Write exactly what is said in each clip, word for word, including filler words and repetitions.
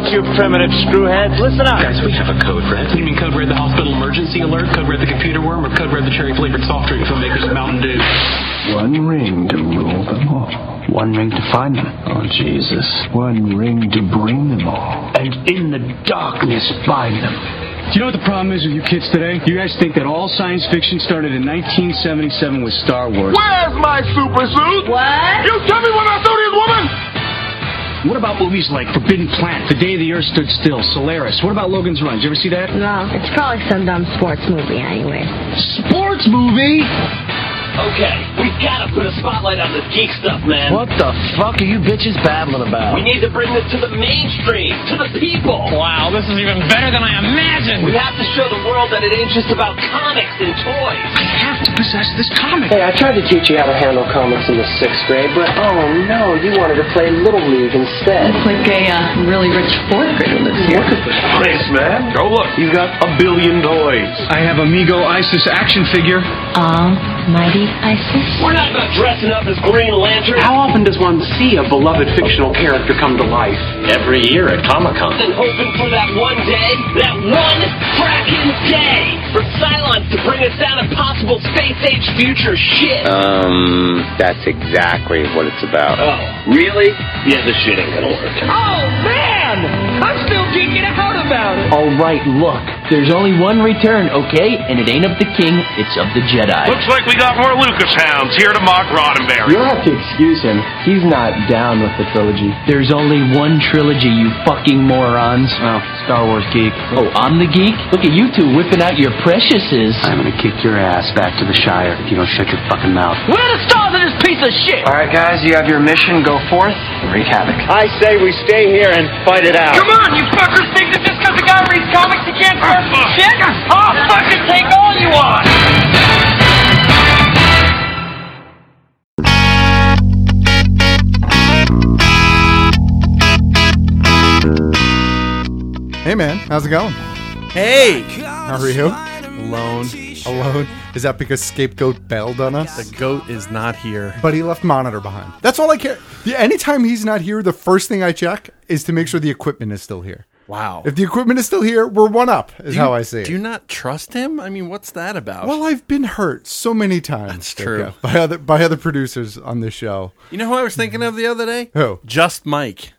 you primitive screwheads. Listen up. Guys, we have a code red. You mean code red the hospital emergency alert, code red the computer worm, or code red the cherry-flavored soft drink from makers of Mountain Dew? One ring to rule them all. One ring to find them. Oh, Jesus. One ring to bring them all. And in the darkness bind them. Do you know what the problem is with you kids today? You guys think that all science fiction started in nineteen seventy-seven with Star Wars. Where's my super suit? What? You tell me when I saw this woman! What about movies like Forbidden Planet, The Day the Earth Stood Still, Solaris? What about Logan's Run? Did you ever see that? No, it's probably some dumb sports movie anyway. Sports movie? Okay, we've got to put a spotlight on this geek stuff, man. What the fuck are you bitches babbling about? We need to bring this to the mainstream, to the people. Wow, this is even better than I imagined. We have to show the world that it ain't just about comics and toys. I have to possess this comic. Hey, I tried to teach you how to handle comics in the sixth grade, but oh no, you wanted to play Little League instead. Looks like a uh, really rich fourth grader lives here. Thanks, man. Go look. You've got a billion toys. I have Amigo Isis action figure. Almighty Isis. We're not about dressing up as Green Lantern. How often does one see a beloved fictional character come to life? Every year at Comic-Con. And hoping for that one day, that one fracking day, for Cylons to bring us down impossible space-age future shit. Um, that's exactly what it's about. Oh, really? Yeah, this shit ain't gonna work. Oh, man! I'm still geeking out about it. All right, look. There's only one return, okay? And it ain't of the king, it's of the Jedi. Looks like we got more Lucas hounds here to mock Roddenberry. You'll have to excuse him. He's not down with the trilogy. There's only one trilogy, you fucking morons. Oh, Star Wars geek. Oh, I'm the geek? Look at you two whipping out your preciouses. I'm gonna kick your ass back to the Shire if you don't shut your fucking mouth. Where are the stars in this piece of shit? Alright guys, you have your mission. Go forth and wreak havoc. I say we stay here and fight it out. Come on, you fuckers think that just because a guy reads comics he can't start some shit? I'll fucking take all you want! Hey man, how's it going? Hey! How are you? Alone. Alone? Is that because Scapegoat bailed on us? The goat is not here. But he left Monitor behind. That's all I care. Yeah, anytime he's not here, the first thing I check is to make sure the equipment is still here. Wow. If the equipment is still here, we're one up, is you, how I see it. Do you not trust him? I mean, what's that about? Well, I've been hurt so many times. That's true. By other, by other producers on this show. You know who I was thinking of the other day? Who? Just Mike.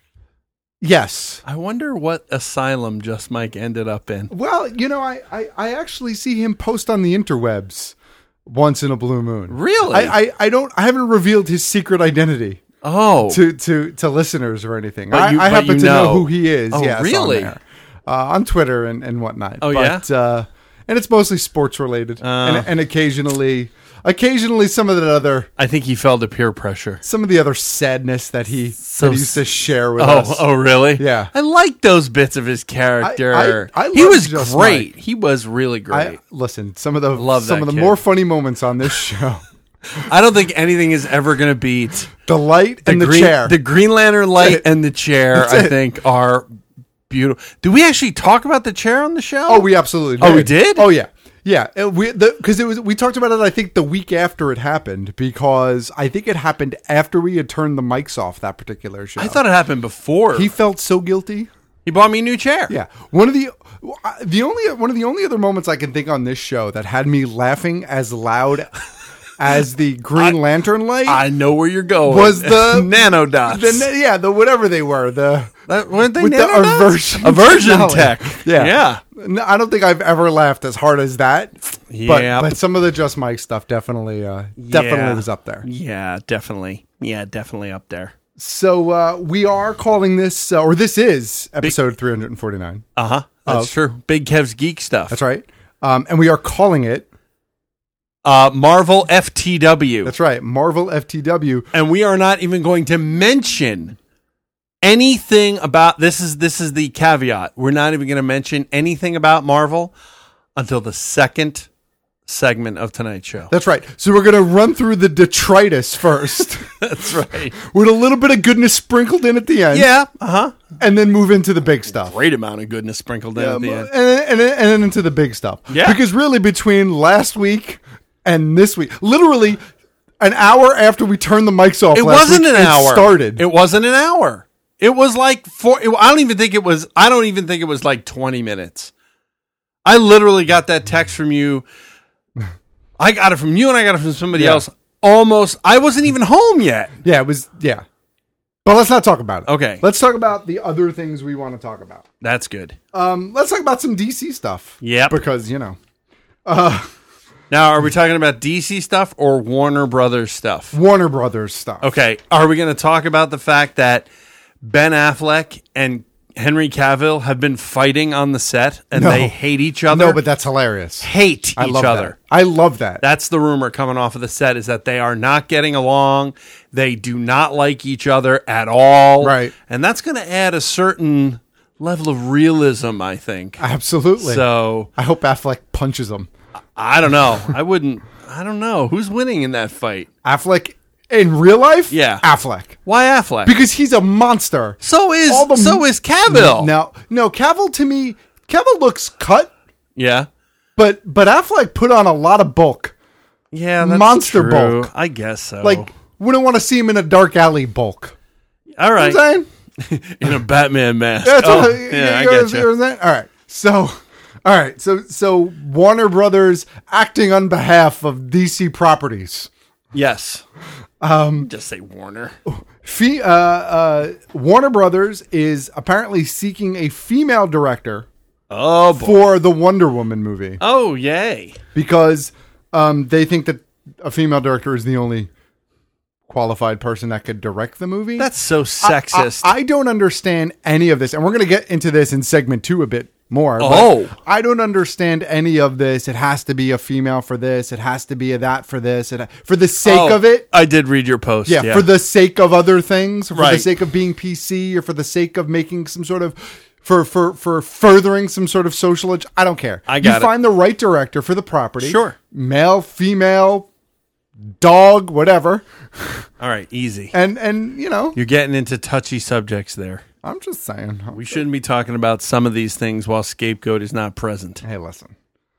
Yes. I wonder what asylum Just Mike ended up in. Well, you know, I, I, I actually see him post on the interwebs once in a blue moon. Really? I, I, I don't I haven't revealed his secret identity. Oh. To to, to listeners or anything. But you, I, I but happen you to know. know who he is. Oh, yes, really? On, there. Uh, on Twitter and, and whatnot. Oh, but, yeah? Uh, and it's mostly sports related. Uh, and, and occasionally occasionally some of the other I think he fell to peer pressure. Some of the other sadness that he, so, that he used to share with oh, us. Oh, really? Yeah. I like those bits of his character. I, I, I he was Just great. Mike. He was really great. I, listen, some of the Love some of the kid. more funny moments on this show. I don't think anything is ever going to beat the light the and the green, chair. The Green Lantern light and the chair, That's I it. think, are beautiful. Did we actually talk about the chair on the show? Oh, we absolutely did. Oh, we did? Oh, yeah. Yeah. It, we Because it was we talked about it, I think, the week after it happened, because I think it happened after we had turned the mics off that particular show. I thought it happened before. He felt so guilty. He bought me a new chair. Yeah. One of the the only one of the only other moments I can think on this show that had me laughing as loud as the Green I, Lantern light. I know where you're going. Was the nanodots? The, yeah, the whatever they were. The that, weren't they with nanodots? the aversion, aversion tech. Yeah, yeah. No, I don't think I've ever laughed as hard as that. Yeah, but, but some of the Just Mike stuff definitely, uh, definitely yeah. was up there. Yeah, definitely. Yeah, definitely up there. So uh, we are calling this, uh, or this is episode Big, three forty-nine. Uh huh. That's of, true. Big Kev's Geek Stuff. That's right. Um, and we are calling it. Uh, Marvel F T W. That's right. Marvel F T W. And we are not even going to mention anything about this is this is the caveat. We're not even going to mention anything about Marvel until the second segment of tonight's show. That's right. So we're going to run through the detritus first. That's right. With a little bit of goodness sprinkled in at the end. Yeah. Uh-huh. And then move into the big stuff. Great amount of goodness sprinkled in yeah, at the end. And then, and, then, and then into the big stuff. Yeah. Because really between last week and this week, literally an hour after we turned the mics off it last wasn't week, an it hour. started. It wasn't an hour. It was like four. It, I don't even think it was. I don't even think it was like twenty minutes. I literally got that text from you. I got it from you, and I got it from somebody Yeah. else. Almost. I wasn't even home yet. Yeah, it was. Yeah, but let's not talk about it. Okay. Let's talk about the other things we want to talk about. That's good. Um, let's talk about some D C stuff. Yep. Because you know, uh, Now, are we talking about D C stuff or Warner Brothers stuff? Warner Brothers stuff. Okay. Are we going to talk about the fact that Ben Affleck and Henry Cavill have been fighting on the set and No. they hate each other? No, but that's hilarious. Hate I each love other. That. I love that. That's the rumor coming off of the set, is that they are not getting along. They do not like each other at all. Right. And that's going to add a certain level of realism, I think. Absolutely. So I hope Affleck punches him. I don't know. I wouldn't. I don't know. Who's winning in that fight? Affleck in real life? Yeah. Affleck. Why Affleck? Because he's a monster. So is All the- so is Cavill. No, no, Cavill to me, Cavill looks cut, Yeah. but but Affleck put on a lot of bulk. Yeah, that's Monster true. bulk. I guess so. Like, wouldn't want to see him in a dark alley bulk. all You right. know what I'm saying? In a Batman mask. That's oh, what, yeah, you I know get what you. I'm saying? All right. So, all right. So, so Warner Brothers acting on behalf of D C properties. Yes. Um, Just say Warner. Fe- uh, uh, Warner Brothers is apparently seeking a female director Oh, boy. for the Wonder Woman movie Oh, yay. because um, they think that a female director is the only qualified person that could direct the movie. That's so I- sexist. I, I don't understand any of this, and we're going to get into this in segment two a bit more. but Oh. I don't understand any of this. It has to be a female for this. It has to be a that for this. It, for the sake Oh, of it. I did read your post. Yeah, Yeah. for the sake of other things, for the Right. sake of being P C, or for the sake of making some sort of for for for furthering some sort of social. ag- I don't care. I got you it. find the right director for the property. Sure. Male, female, dog, whatever, All right, easy. and and you know, You're getting into touchy subjects there. I'm just saying. We shouldn't be talking about some of these things while Scapegoat is not present. Hey, listen.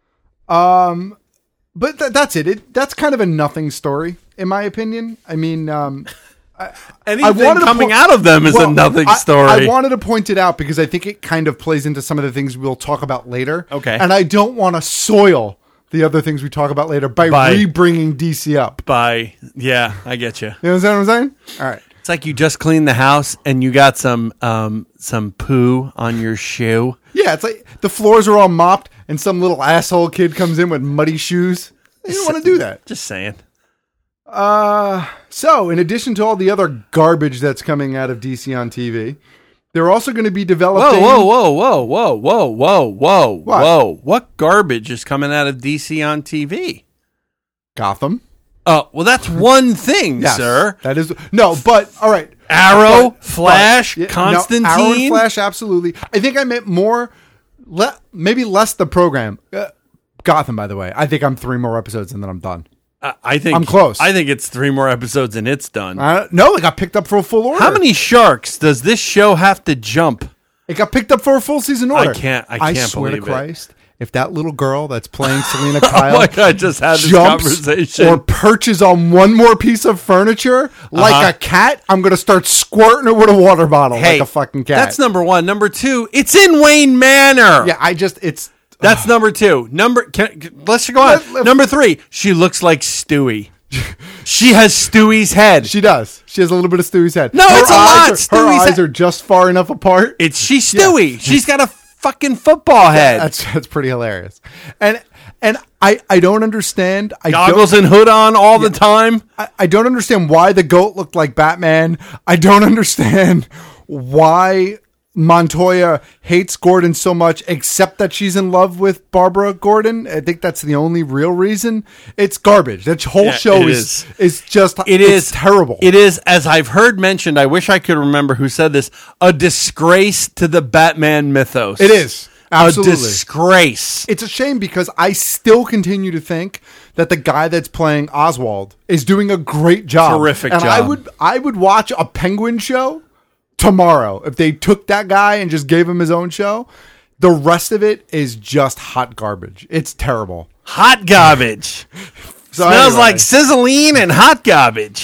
Um, but th- that's it. it. That's kind of a nothing story, in my opinion. I mean, um. Anything wanted to coming po- out of them is Well, a nothing I- story. I wanted to point it out because I think it kind of plays into some of the things we'll talk about later. Okay. And I don't want to soil the other things we talk about later by, By- re-bringing D C up. By yeah, I get you. You know what I'm saying? All right. It's like you just cleaned the house and you got some um some poo on your shoe. Yeah, it's like the floors are all mopped and some little asshole kid comes in with muddy shoes. You don't want to do that. Just saying. Uh, so in addition to all the other garbage that's coming out of D C on T V, they're also going to be Whoa, developing. whoa, whoa, whoa, whoa, whoa, whoa, whoa, What? whoa! What garbage is coming out of D C on T V? Gotham. Oh, well, that's one thing, Yes, sir. that is no, but all right. Arrow, But- Flash, but- yeah, no, Constantine. Arrow and Flash, absolutely. I think I meant more, le- maybe less the program. Uh, Gotham, by the way. I think I'm three more episodes and then I'm done. I, I think I'm close. I think it's three more episodes and it's done. Uh, no, it got picked up for a full order. How many sharks does this show have to jump? It got picked up for a full season order. I can't- I can't swear believe to it. Christ, if that little girl that's playing Selena Kyle Oh my God, I just had this jumps conversation. or perches on one more piece of furniture like Uh-huh. a cat, I'm going to start squirting her with a water bottle Hey, like a fucking cat. That's number one. Number two, it's in Wayne Manor. Yeah, I just, it's... That's number two. Number, can, can- let's go on. Let- let- number three, she looks like Stewie. She has Stewie's head. She does. She has a little bit of Stewie's head. No, her it's a eyes lot. Are, her Stewie's eyes head- are just far enough apart. It's she's Stewie. She's got a fucking football head. That's that's pretty hilarious. And and I I don't understand. I Goggles don't, and hood on all the time. I, I don't understand why the goat looked like Batman. I don't understand why Montoya hates Gordon so much, except that she's in love with Barbara Gordon. I think that's the only real reason. It's garbage. That whole Yeah, show it is, is. is just It it's is terrible. It is, as I've heard mentioned, I wish I could remember who said this, a disgrace to the Batman mythos. It is. Absolutely. A disgrace. It's a shame because I still continue to think that the guy that's playing Oswald is doing a great job. Terrific and job. I would I would watch a Penguin show tomorrow if they took that guy and just gave him his own show. The rest of it is just hot garbage. It's terrible. Hot garbage. So Smells anyway. like sizzling and hot garbage.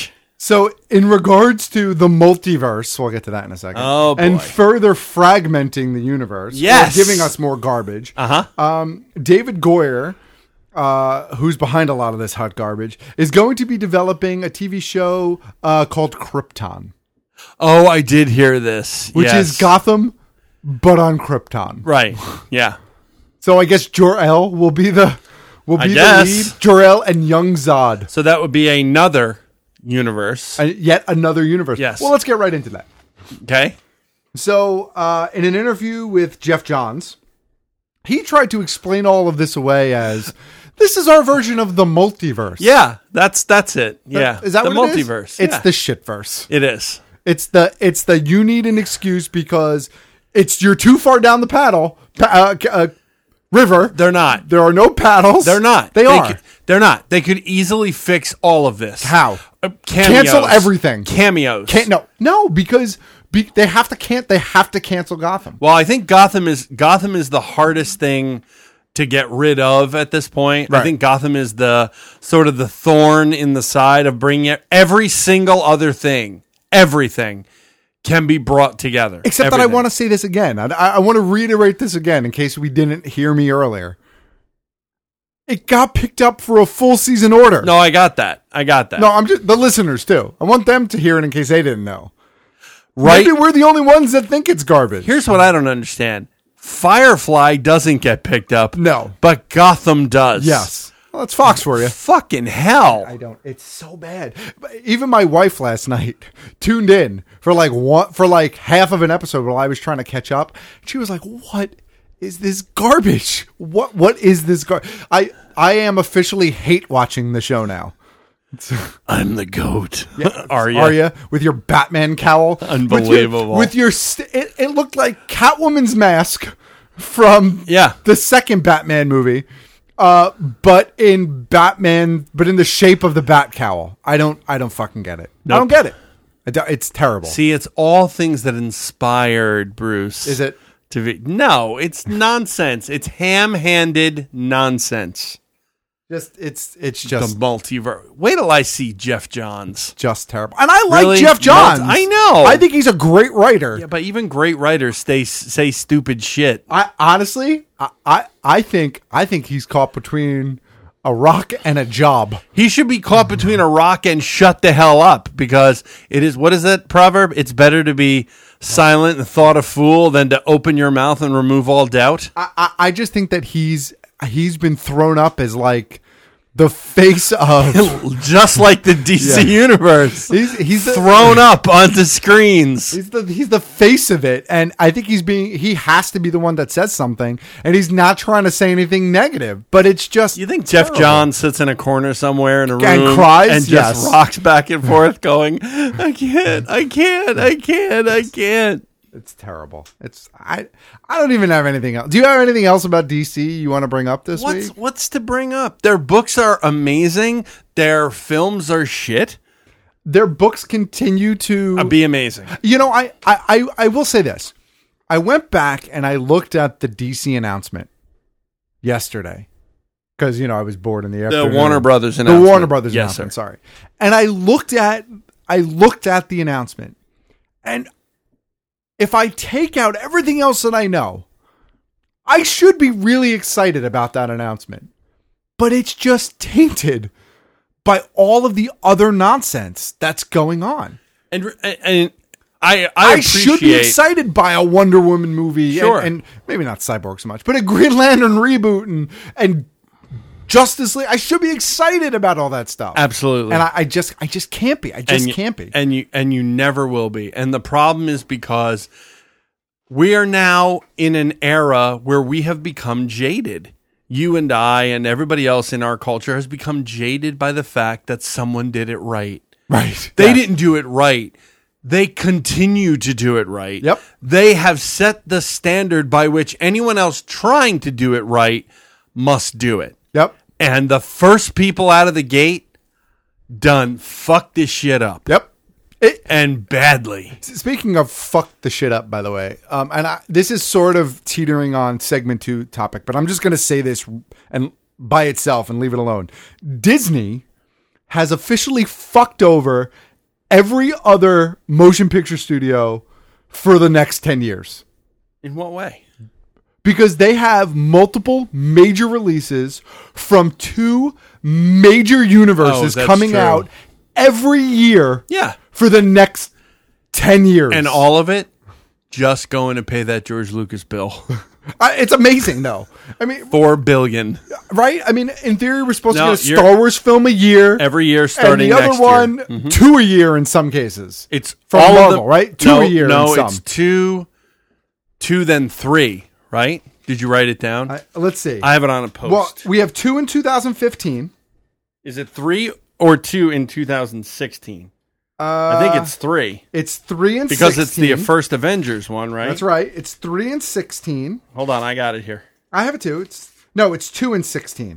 So, in regards to the multiverse, we'll get to that in a second. Oh, boy. And further fragmenting the universe. Yes. Or giving us more garbage. Uh-huh. Um, David Goyer, uh, who's behind a lot of this hot garbage, is going to be developing a T V show uh, called Krypton. Oh, I did hear this. Which yes. is Gotham, but on Krypton. Right. Yeah. So, I guess Jor-El will be the, will I be the guess. lead. Jor-El and Young Zod. So, that would be another universe. Uh, yet another universe. Yes. Well, let's get right into that. Okay. So, uh, in an interview with Jeff Johns, he tried to explain all of this away as this is our version of the multiverse. Yeah, that's that's it. Yeah, is that the what it is? multiverse? It's yeah. the shitverse. It is. It's the it's the you need an excuse because it's you're too far down the paddle uh, uh, river. They're not. There are no paddles. They're not. They, they are. Could, they're not. They could easily fix all of this. How? Uh, cameos. Cancel everything. Cameos. Can't no no because be, they have to can't they have to cancel Gotham. Well, I think Gotham is Gotham is the hardest thing to get rid of at this point. Right. I think Gotham is the sort of the thorn in the side of bringing it. Every single other thing, everything can be brought together. Except everything. that I want to say this again. I, I want to reiterate this again in case we didn't hear me earlier. It got picked up for a full season order. No, I got that. I got that. No, I'm just the listeners too. I want them to hear it in case they didn't know. Right? Maybe we're the only ones that think it's garbage. Here's what I don't understand. Firefly doesn't get picked up. No. But Gotham does. Yes. Well, that's Fox for you. Fucking hell. I don't. It's so bad. Even my wife last night tuned in for like one for like half of an episode while I was trying to catch up. She was like, "What is this garbage? What what is this gar?" I I am officially hate watching the show now. I'm the goat. Yeah, Are you? Are you with your Batman cowl? Unbelievable. With your, with your st- it, it looked like Catwoman's mask from yeah. the second Batman movie, uh, but in Batman, but in the shape of the Bat cowl. I don't, I don't fucking get it. Nope. I don't get it. I don't- It's terrible. See, it's all things that inspired Bruce. Is it? To be, no, it's nonsense. It's ham-handed nonsense. Just it's it's just the multiverse. Wait till I see Jeff Johns. Just terrible. And I like Really? Jeff Johns. I know. I think he's a great writer. Yeah, but even great writers stay, say stupid shit. I honestly, I, I I think I think he's caught between a rock and a job. He should be caught between a rock and shut the hell up, because it is, what is that proverb? It's better to be silent and thought a fool than to open your mouth and remove all doubt. I, I, I just think that he's he's been thrown up as like the face of just like the D C Yeah. universe. He's he's the, thrown up onto screens. He's the he's the face of it, and I think he's being he has to be the one that says something, and he's not trying to say anything negative. But it's just You think Jeff terrible. Johns sits in a corner somewhere in a room And cries? and just Yes. rocks back and forth, going, "I can't, I can't, I can't, I can't." It's terrible. It's I I don't even have anything else. Do you have anything else about D C you want to bring up this What's week? what's to bring up? Their books are amazing. Their films are shit. Their books continue to Uh, be amazing. You know, I, I, I, I will say this. I went back and I looked at the D C announcement yesterday because, you know, I was bored in the afternoon. The Warner Brothers The announcement. Warner Brothers Yes, announcement, sir. sorry. And I looked at I looked at the announcement, and if I take out everything else that I know, I should be really excited about that announcement. But it's just tainted by all of the other nonsense that's going on. And and I I, I should be appreciate- excited by a Wonder Woman movie, Sure. and, and maybe not Cyborg so much, but a Green Lantern reboot and and Justice League. I should be excited about all that stuff. Absolutely. And I, I just I just can't be. I just and you, can't be. And you and you never will be. And the problem is because we are now in an era where we have become jaded. You and I and everybody else in our culture has become jaded by the fact that someone did it right. Right. They Yes. didn't do it right. They continue to do it right. Yep. They have set the standard by which anyone else trying to do it right must do it. Yep. And the first people out of the gate done fuck this shit up. Yep. And badly. Speaking of fuck the shit up, by the way, um, and I, this is sort of teetering on segment two topic, but I'm just going to say this and by itself and leave it alone. Disney has officially fucked over every other motion picture studio for the next ten years. In what way? Because they have multiple major releases from two major universes Oh, that's coming true. out every year Yeah. for the next ten years. And all of it just going to pay that George Lucas bill. I, it's amazing, though. I mean, Four billion. right? I mean, in theory, we're supposed No, to get a you're- Star Wars film a year. Every year starting and the next other one, year. Mhm. two a year in some cases. It's from all Marvel, of the, right? Two no, a year No, in some. it's two, two then three, right? Did you write it down? I, let's see. I have it on a post. Well, we have two in two thousand fifteen. Is it three or two in two thousand sixteen? Uh, I think it's three. It's three and because sixteen. it's the first Avengers one, right? That's right. It's three and sixteen. Hold on, I got it here. I have it too. It's no, it's two and sixteen.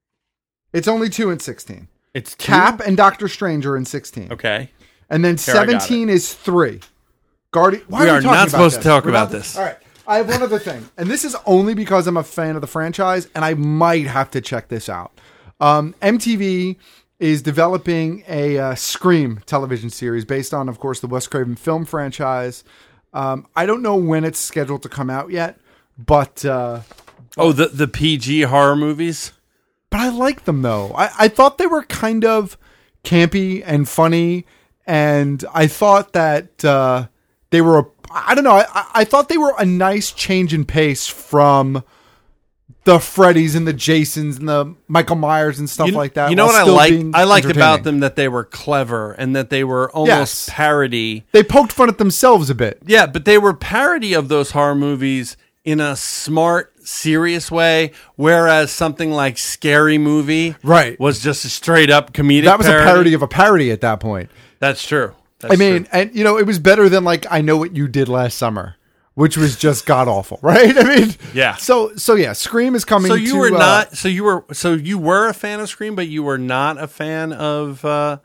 It's only two and sixteen. It's two? Cap and Doctor Strange are in sixteen. Okay. And then Here, I got seventeen is three. Guardian. Why We are, are we talking not about supposed this? to talk We're about not- this. All right. I have one other thing, and this is only because I'm a fan of the franchise, and I might have to check this out. Um, M T V is developing a uh, Scream television series based on, of course, the Wes Craven film franchise. Um, I don't know when it's scheduled to come out yet, but uh, Oh, the the P G horror movies? but I like them though. I, I thought they were kind of campy and funny, and I thought that uh, they were. A, I don't know. I, I thought they were a nice change in pace from the Freddys and the Jasons and the Michael Myers and stuff you, like that. You know while what I still liked? being I liked about entertaining. them that they were clever and that they were almost Yes. parody. They poked fun at themselves a bit. Yeah, but they were parody of those horror movies in a smart, serious way, whereas something like Scary Movie Right. was just a straight up comedic That was parody. a parody of a parody at that point. That's true. That's I mean, true. and you know, it was better than like I Know What You Did Last Summer, which was just god awful, right? I mean, Yeah. So, so yeah, Scream is coming. So you to, were uh, not. So you were. So you were a fan of Scream, but you were not a fan of. Uh,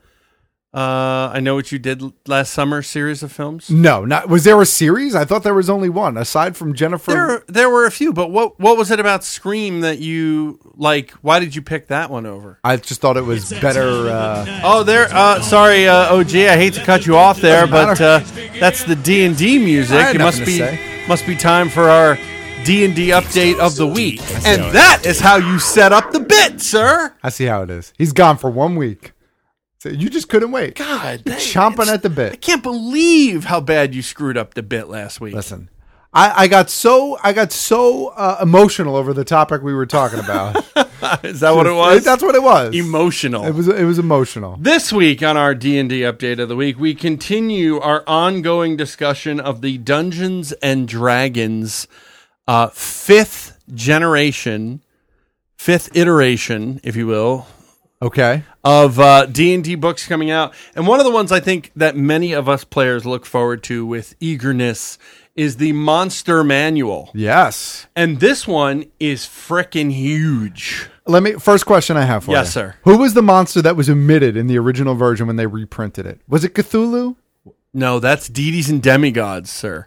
uh, I Know What You Did Last Summer series of films. No, not was there a series? I thought there was only one, aside from Jennifer. There, there were a few, but what what was it about Scream that you like? Why did you pick that one over? I just thought it was better. Uh, Oh, there. Uh, sorry, uh, O G. I hate to cut you off there, but uh, that's the D and D music. I had It must nothing be to say. must be time for our D and D update of the week, and that is how you set up the bit, sir. I see how it is. He's gone for one week. So you just couldn't wait. God, You're that- chomping it's- at the I bit. can't believe how bad you screwed up the bit last week. Listen, I, I got so I got so uh, emotional over the topic we were talking about. Is that what it was? That's what it was. Emotional. It was. It was emotional. This week on our D and D update of the week, we continue our ongoing discussion of the Dungeons and Dragons uh, fifth generation, fifth iteration, if you will, Okay. of uh, D and D books coming out. And one of the ones I think that many of us players look forward to with eagerness is the Monster Manual. Yes. And this one is frickin' huge. Let me. First question I have for you. Yes, sir. Who was the monster that was omitted in the original version when they reprinted it? Was it Cthulhu? No, that's Deities and Demigods, sir.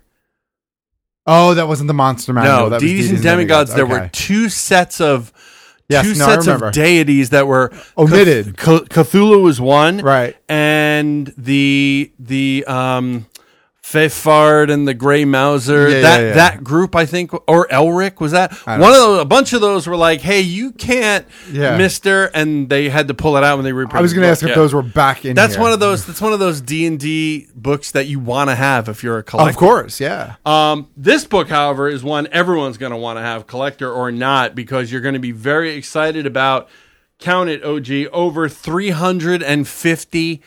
Oh, that wasn't the monster manual. No, that was Deities and Demigods. There were Okay. two sets of Yes, two no, I sets remember. of deities that were Omitted. Cth- Cthulhu was one, Right. And the the um, Fefard and the Grey Mouser. Yeah, that yeah, yeah. that group, I think, or Elric was that I don't one of those? A bunch of those were like, "Hey, you can't, Yeah. Mister," and they had to pull it out when they reprinted. I was going to the ask book. if Yeah. those were back in. That's here. one of those. That's one of those D and D books that you want to have if you're a collector. Of course, yeah. Um, this book, however, is one everyone's going to want to have, collector or not, because you're going to be very excited about. Count it, O G, over three hundred fifty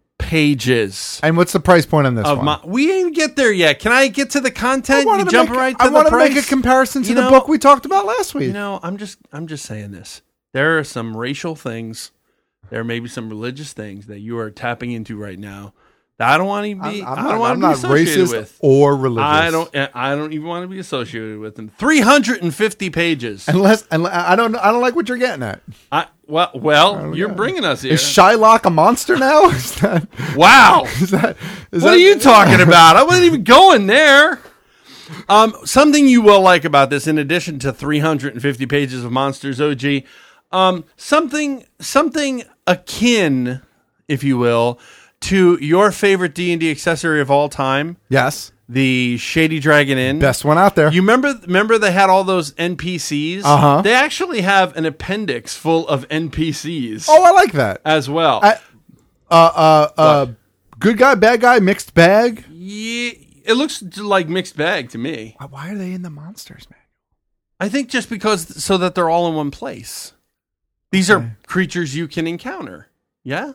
pages. And what's the price point on this Of one? my, we didn't get there yet. Can I get to the content? wanted You to jump make- right to I the wanted to price. make a comparison to You the know- book we talked about last week. You know, I'm just, I'm just saying this. There are some racial things. There may be some religious things that you are tapping into right now. That I don't want to be. I'm, I'm I not, don't want I'm to be not associated racist with. or religious. I don't. I don't even want to be associated with them. Three hundred fifty pages. Unless, unless I don't. I don't like what you're getting at. I well, well, you're bringing us here. Is Shylock a monster now? Is that? Wow. Is that? Is What that, are you talking about? I wasn't even going there. Um, something you will like about this, in addition to three hundred fifty pages of monsters, O G, um, something something akin, if you will, to your favorite D and D accessory of all time, Yes. the Shady Dragon Inn. Best one out there. You remember remember they had all those N P Cs? Uh-huh. They actually have an appendix full of N P Cs. Oh, I like that. As well. I, uh, uh, uh, good guy, bad guy, mixed bag. Yeah, it looks like mixed bag to me. Why are they in the monsters, man? I think just because so that they're all in one place. These okay. are creatures you can encounter. Yeah?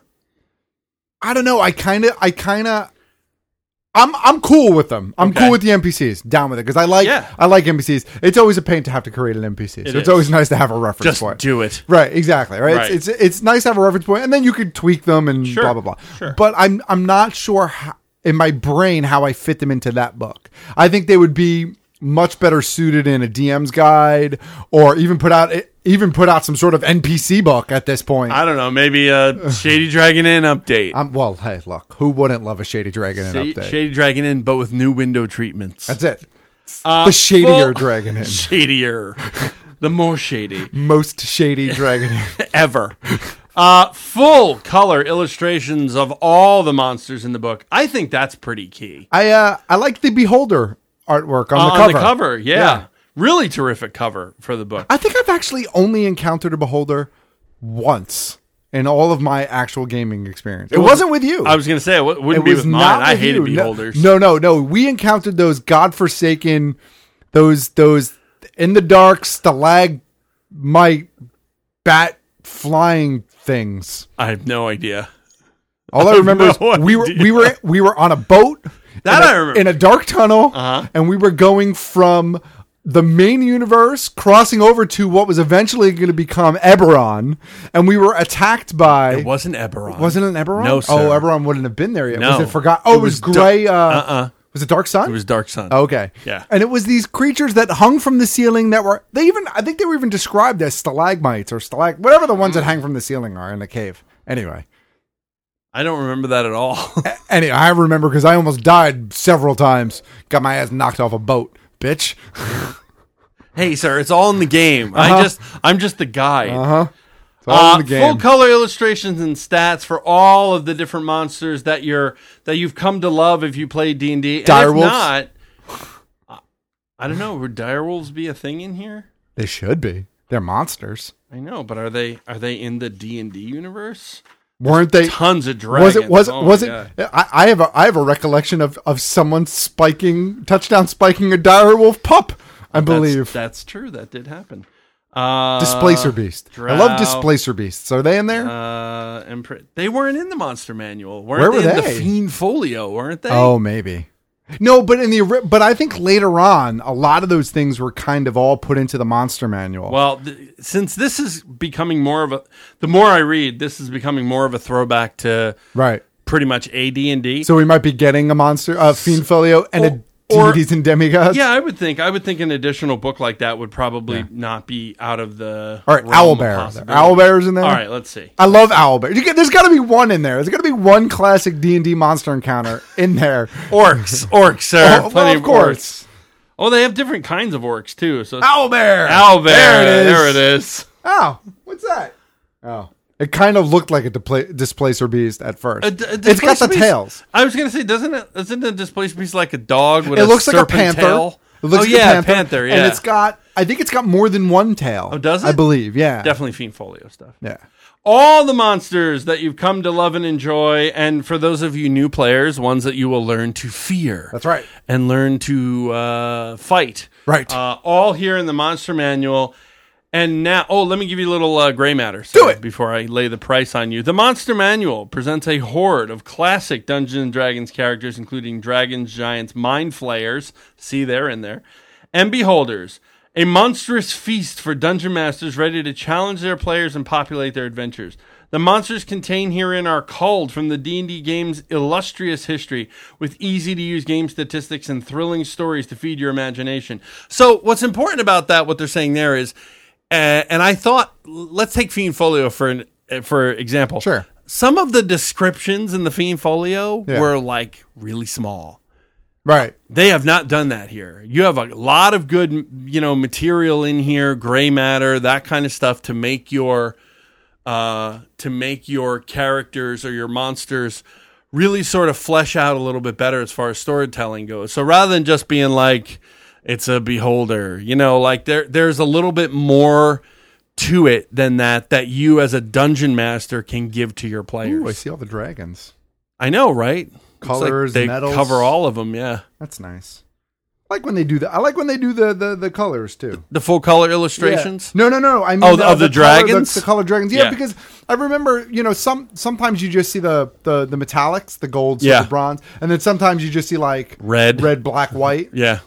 I don't know. I kind of, I kind of, I'm, I'm cool with them. I'm Okay. cool with the N P Cs. Down with it because I like, Yeah. I like N P Cs. It's always a pain to have to create an N P C, It so it's is. always nice to have a reference Just point. do it. Right, exactly. Right. Right. It's, it's it's nice to have a reference point, and then you could tweak them and Sure. blah blah blah. Sure. But I'm I'm not sure how, in my brain how I fit them into that book. I think they would be much better suited in a D M's guide, or even put out even put out some sort of N P C book at this point. I don't know. Maybe a Shady Dragon Inn update. Um, well, hey, look, who wouldn't love a Shady Dragon Inn Shady, update? Shady Dragon Inn, but with new window treatments. That's it. Uh, the shadier full- Dragon Inn. Shadier. The more shady. Most shady Dragon Inn. Ever. Uh, full color illustrations of all the monsters in the book. I think that's pretty key. I uh, I like the Beholder artwork on Uh, the cover. On the cover, yeah. Yeah. Really terrific cover for the book. I think I've actually only encountered a Beholder once in all of my actual gaming experience. It, It wasn't wasn't- with you. I was going to say, it w- wouldn't It be was with not mine. I with hated you. No- beholders. No, no, no. We encountered those godforsaken, those those in the dark stalagmite bat flying things. I have no idea. All I I have remember no is we were idea. we were we were on a boat That in a, I remember. in a dark tunnel, Uh-huh. and we were going from the main universe crossing over to what was eventually going to become Eberron, and we were attacked by. It wasn't Eberron. Wasn't it Eberron? No, sir. Oh, Eberron wouldn't have been there yet. No. Was it forgot? Oh, It it was, was gray. dar- uh, uh-uh. Was it Dark Sun? It was Dark Sun. Okay. Yeah. And it was these creatures that hung from the ceiling that were, they even, I think they were even described as stalagmites or stalag, whatever the ones that hang from the ceiling are in the cave. Anyway. I don't remember that at all. Anyway, I remember because I almost died several times. Got my ass knocked off a boat, bitch. Hey, sir, it's all in the game. Uh-huh. I just, I'm just the guide. Uh-huh. It's all Uh, in the game. full color illustrations and stats for all of the different monsters that you're that you've come to love if you play D and D. Direwolves? If not, uh, I don't know. Would direwolves be a thing in here? They should be. They're monsters. I know, but are they are they in the D and D universe? Weren't they? Tons of dragons. Was it? Was it? Oh was my it? God. I, I have a I have a recollection of of someone spiking touchdown spiking a direwolf pup. I believe That's, that's true. That did happen. Uh, Displacer Beast. I love Drow, Displacer Beasts. Are they in there? Uh, Empre- they weren't in the Monster Manual. Weren't Where were they? In they? the Fiend Folio, weren't they? Oh, maybe. No, but in the ori- but I think later on, a lot of those things were kind of all put into the Monster Manual. Well, th- since this is becoming more of a, the more I read, this is becoming more of a throwback to right, pretty much A D and D. So we might be getting a monster, a Fiend Folio, and a or- deities and demigods. Yeah, I would think. I would think an additional book like that would probably not be out of the. All right, realm of Owlbear. possibility. Owlbear's in there. All right, let's see. I love Owlbear. You get, there's got to be one in there. There's got to be one classic D and D monster encounter in there. Orcs, orcs, sir. Oh, Plenty well, of of course. orcs. Oh, they have different kinds of orcs too. So Owlbear. Owlbear. There it is. There it is. Oh, what's that? Oh, it kind of looked like a depla- displacer beast at first. A d- a It's got the displacer beast- tails. I was gonna say, doesn't it? Isn't a displaced beast like a dog with It a looks like a serpent panther. tail? It looks oh like yeah, a panther. Yeah, And it's got, I think it's got more than one tail. Oh, does it? I believe, yeah. Definitely Fiend Folio stuff. Yeah. All the monsters that you've come to love and enjoy, and for those of you new players, ones that you will learn to fear. That's right. And learn to uh, fight. Right. Uh, all here in the Monster Manual. And now, oh, let me give you a little uh, gray matter. Do it before I lay the price on you. The Monster Manual presents a horde of classic Dungeons and Dragons characters, including dragons, giants, mind flayers. See, they're in there, and beholders. A monstrous feast for dungeon masters ready to challenge their players and populate their adventures. The monsters contained herein are culled from the D and D game's illustrious history, with easy-to-use game statistics and thrilling stories to feed your imagination. So, what's important about that? What they're saying there is. Uh, and I thought, let's take Fiend Folio for an, uh, for example. Sure. Some of the descriptions in the Fiend Folio Yeah. were like really small. Right. They have not done that here. You have a lot of good, you know, material in here, gray matter, that kind of stuff to make your uh, to make your characters or your monsters really sort of flesh out a little bit better as far as storytelling goes. So rather than just being like, it's a beholder, you know, like there there's a little bit more to it than that, that you as a dungeon master can give to your players. Ooh, I see all the dragons. I know, right? Colors, like they metals. cover all of them, yeah. That's nice. I like when they do that. I like when they do the, the, the colors too. The full color illustrations? Yeah. No, no, no. I mean, oh, the, of the, the dragons? Color, the, the color dragons. Yeah, yeah, because I remember, you know, some sometimes you just see the, the, the metallics, the gold, yeah. silver, bronze, and then sometimes you just see like red, red, black, white. Yeah.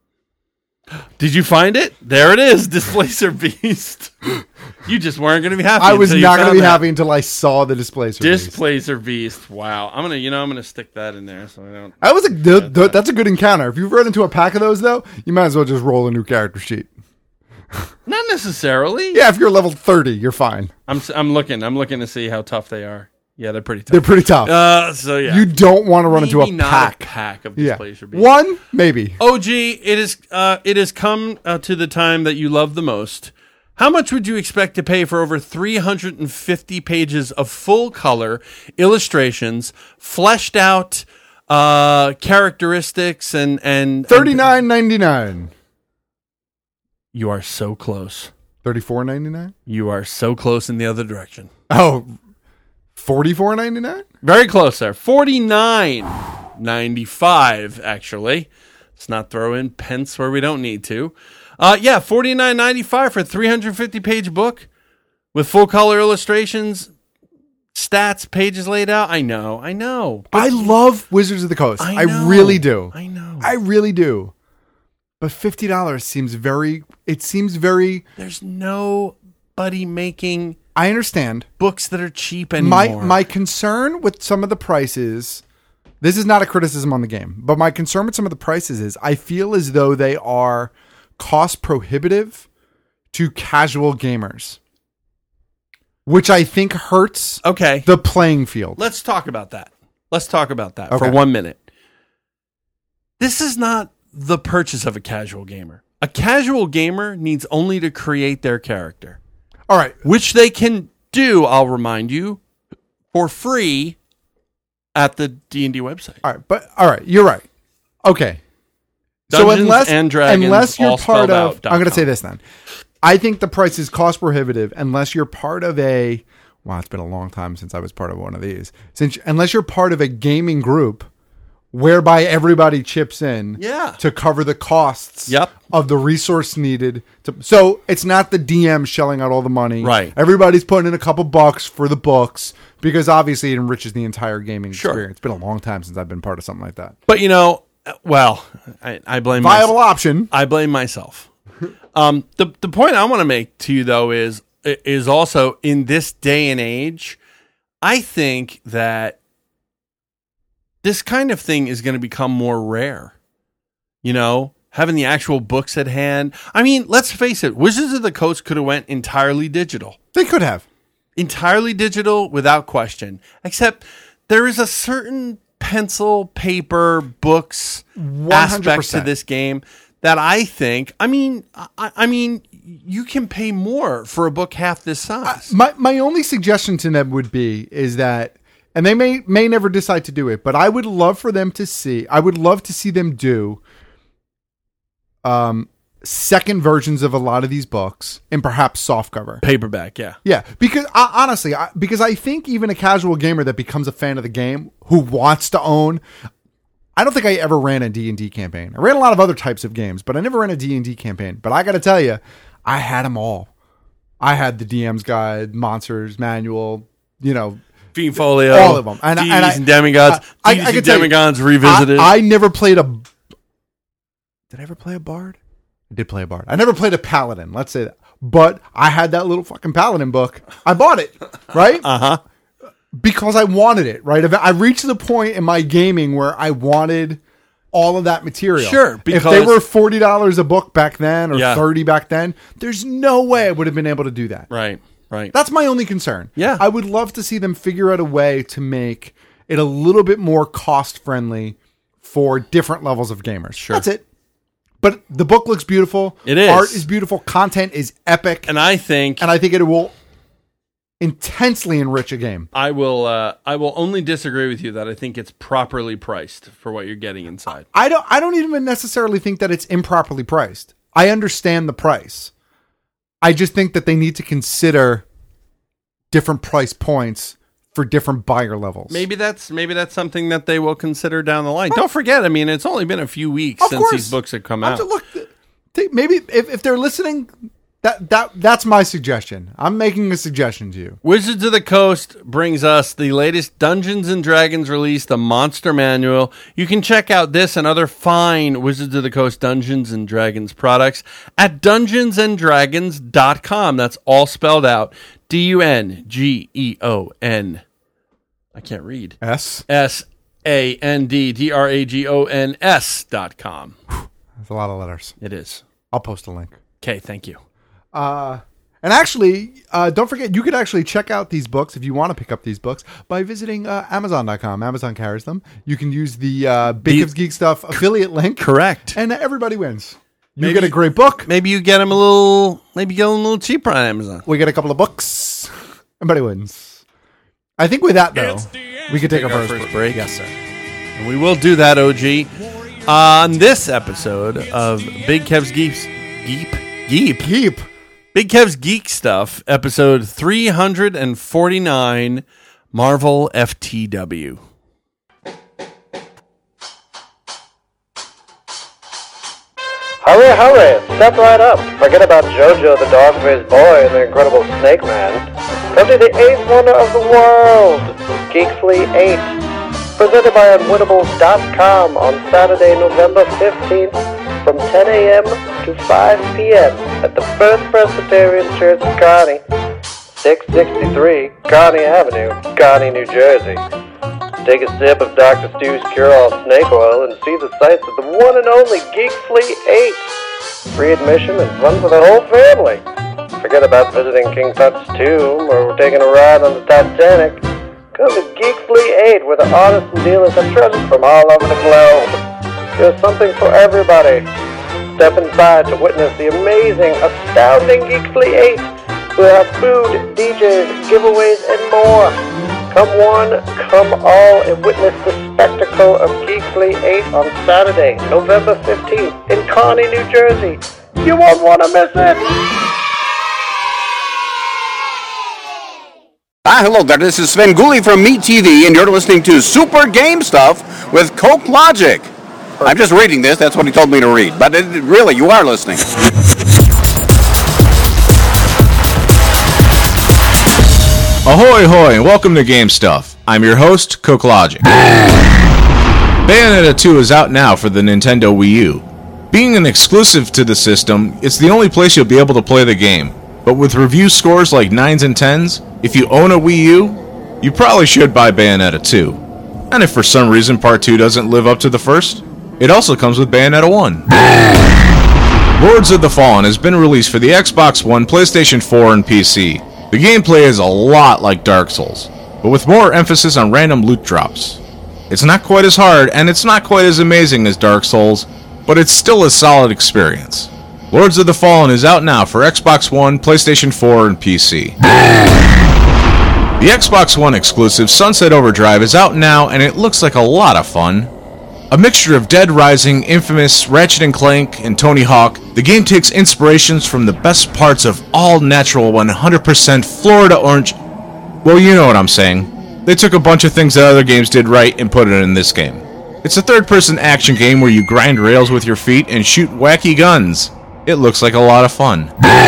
Did you find it? There it is, Displacer Beast. You just weren't going to be happy. I was not going to be that. happy until I saw the Displacer Beast. Displacer Beast. Wow. I'm gonna, you know, I'm gonna stick that in there so I don't. That was a good, that. that's a good encounter. If you've run into a pack of those though, you might as well just roll a new character sheet. Not necessarily. Yeah, if you're level thirty, you're fine. I'm I'm looking. I'm looking to see how tough they are. Yeah, they're pretty tough. They're pretty tough. Uh, so yeah, you don't want to run maybe into a not pack. A pack of yeah. Displacer Beast. One, maybe. O G, it is. Uh, it has come uh, to the time that you love the most. How much would you expect to pay for over three hundred fifty pages of full color illustrations, fleshed out uh, characteristics, and and thirty-nine ninety-nine. You are so close. thirty-four ninety-nine. You are so close in the other direction. Oh. forty-four ninety-nine? Very close there. forty-nine ninety-five, actually. Let's not throw in pence where we don't need to. Uh, yeah, forty-nine ninety-five for a three hundred fifty page book with full color illustrations, stats, pages laid out. I know, I know. I love Wizards of the Coast. I, I really do. I know. I really do. But fifty dollars seems very, it seems very... There's nobody making... I understand. Books that are cheap anymore. My my concern with some of the prices, this is not a criticism on the game, but my concern with some of the prices is I feel as though they are cost prohibitive to casual gamers, which I think hurts okay. the playing field. Let's talk about that. Let's talk about that okay. for one minute. This is not the purchase of a casual gamer. A casual gamer needs only to create their character. All right. Which they can do, I'll remind you, for free at the D and D website. All right, but all right, you're right. Okay. Dungeons so unless and Dragons, unless you're all part of out. I'm going to say this then. I think the price is cost prohibitive unless you're part of a wow, it's been a long time since I was part of one of these. Since unless you're part of a gaming group whereby everybody chips in yeah. to cover the costs yep. of the resource needed. To, so it's not the D M shelling out all the money. Right. Everybody's putting in a couple bucks for the books because obviously it enriches the entire gaming sure. experience. It's been a long time since I've been part of something like that. But, you know, well, I, I blame Viable myself. option. I blame myself. um, the, the point I want to make to you, though, is is also in this day and age, I think that this kind of thing is going to become more rare. You know, having the actual books at hand. I mean, let's face it, Wizards of the Coast could have went entirely digital. They could have. Entirely digital without question. Except there is a certain pencil, paper, books one hundred percent aspect to this game that I think, I mean, I, I mean, you can pay more for a book half this size. Uh, my my only suggestion to them would be is that, and they may may never decide to do it, but I would love for them to see, I would love to see them do um, second versions of a lot of these books and perhaps softcover. Paperback, yeah. Yeah, because uh, honestly, I, because I think even a casual gamer that becomes a fan of the game who wants to own, I don't think I ever ran a D and D campaign. I ran a lot of other types of games, but I never ran a D and D campaign. But I got to tell you, I had them all. I had the D M's Guide, Monsters Manual, you know, Fiend Folio, all of them, and, Thieves and, I, and Demigods, I, I, Thieves I and tell you, Demigods revisited. I, I never played a. Did I ever play a bard? I did play a bard. I never played a paladin. Let's say that, but I had that little fucking paladin book. I bought it, right? Uh huh. Because I wanted it, right? I reached the point in my gaming where I wanted all of that material. Sure, because if they were forty dollars a book back then or yeah. thirty back then, there's no way I would have been able to do that. Right, right. That's my only concern. Yeah. I would love to see them figure out a way to make it a little bit more cost friendly for different levels of gamers. Sure. That's it. But the book looks beautiful. It is. Art is beautiful. Content is epic. And I think... And I think it will intensely enrich a game. I will uh, I will only disagree with you that I think it's properly priced for what you're getting inside. I don't I don't even necessarily think that it's improperly priced. I understand the price. I just think that they need to consider different price points for different buyer levels. Maybe that's maybe that's something that they will consider down the line. Don't forget, I mean, it's only been a few weeks Of since course. these books have come out. Look, th- maybe if, if they're listening, that that that's my suggestion. I'm making a suggestion to you. Wizards of the Coast brings us the latest Dungeons and Dragons release, the Monster Manual. You can check out this and other fine Wizards of the Coast Dungeons and Dragons products at dungeons and dragons dot com. That's all spelled out. D U N G E O N. I can't read. S? S A N D D R A G O N S dot com. That's a lot of letters. It is. I'll post a link. Okay, thank you. Uh, and actually, uh, don't forget, you could actually check out these books if you want to pick up these books by visiting uh, amazon dot com. Amazon carries them. You can use the uh, Big Kids Geek Stuff affiliate link. Correct. And everybody wins. You Maybe- get a great book. Maybe you get them a little, maybe you get them a little cheaper on Amazon. We get a couple of books. Everybody wins. I think with that, though, we could take, Take our, our first, first break. break. Yes, sir. And we will do that, O G, on this episode of Big Kev's Geeks, Geep, Geep, Geep, Big Kev's Geek Stuff, episode three forty-nine, Marvel F T W. Hurry, hurry! Step right up. Forget about JoJo the Dog-Faced Boy and the Incredible Snake Man. Come to the eighth wonder of the world, Geek Fleet eight. Presented by Unwittables dot com on Saturday, November fifteenth from ten a.m. to five p.m. at the First Presbyterian Church of Kearney, six sixty-three Kearney Avenue, Kearney, New Jersey. Take a sip of Doctor Stew's Cure-All Snake Oil and see the sights of the one and only Geek Fleet eight. Free admission and fun for the whole family. Forget about visiting King Tut's tomb or taking a ride on the Titanic. Come to Geek Fleet eight, where the artists and dealers have treasures from all over the globe. There's something for everybody. Step inside to witness the amazing, astounding Geek Fleet eight. We'll have food, D Js, giveaways, and more. Come one, come all, and witness the spectacle of Geek Fleet eight on Saturday, November fifteenth, in Kearney, New Jersey. You won't want to miss it! Hi, hello there. This is Sven Gooley from Meat T V, and you're listening to Super Game Stuff with Coke Logic. I'm just reading this. That's what he told me to read. But it, really, you are listening. Ahoy hoy, and welcome to Game Stuff. I'm your host, Coke Logic. Bayonetta two is out now for the Nintendo Wii U. Being an exclusive to the system, it's the only place you'll be able to play the game. But with review scores like nines and tens, if you own a Wii U, you probably should buy Bayonetta two. And if for some reason Part two doesn't live up to the first, it also comes with Bayonetta one. Lords of the Fallen has been released for the Xbox One, PlayStation four, and P C. The gameplay is a lot like Dark Souls, but with more emphasis on random loot drops. It's not quite as hard, and it's not quite as amazing as Dark Souls, but it's still a solid experience. Lords of the Fallen is out now for Xbox One, PlayStation four, and P C. The Xbox One exclusive Sunset Overdrive is out now, and it looks like a lot of fun. A mixture of Dead Rising, Infamous, Ratchet and Clank, and Tony Hawk, the game takes inspirations from the best parts of all natural one hundred percent Florida orange. Well, you know what I'm saying. They took a bunch of things that other games did right and put it in this game. It's a third-person action game where you grind rails with your feet and shoot wacky guns. It looks like a lot of fun.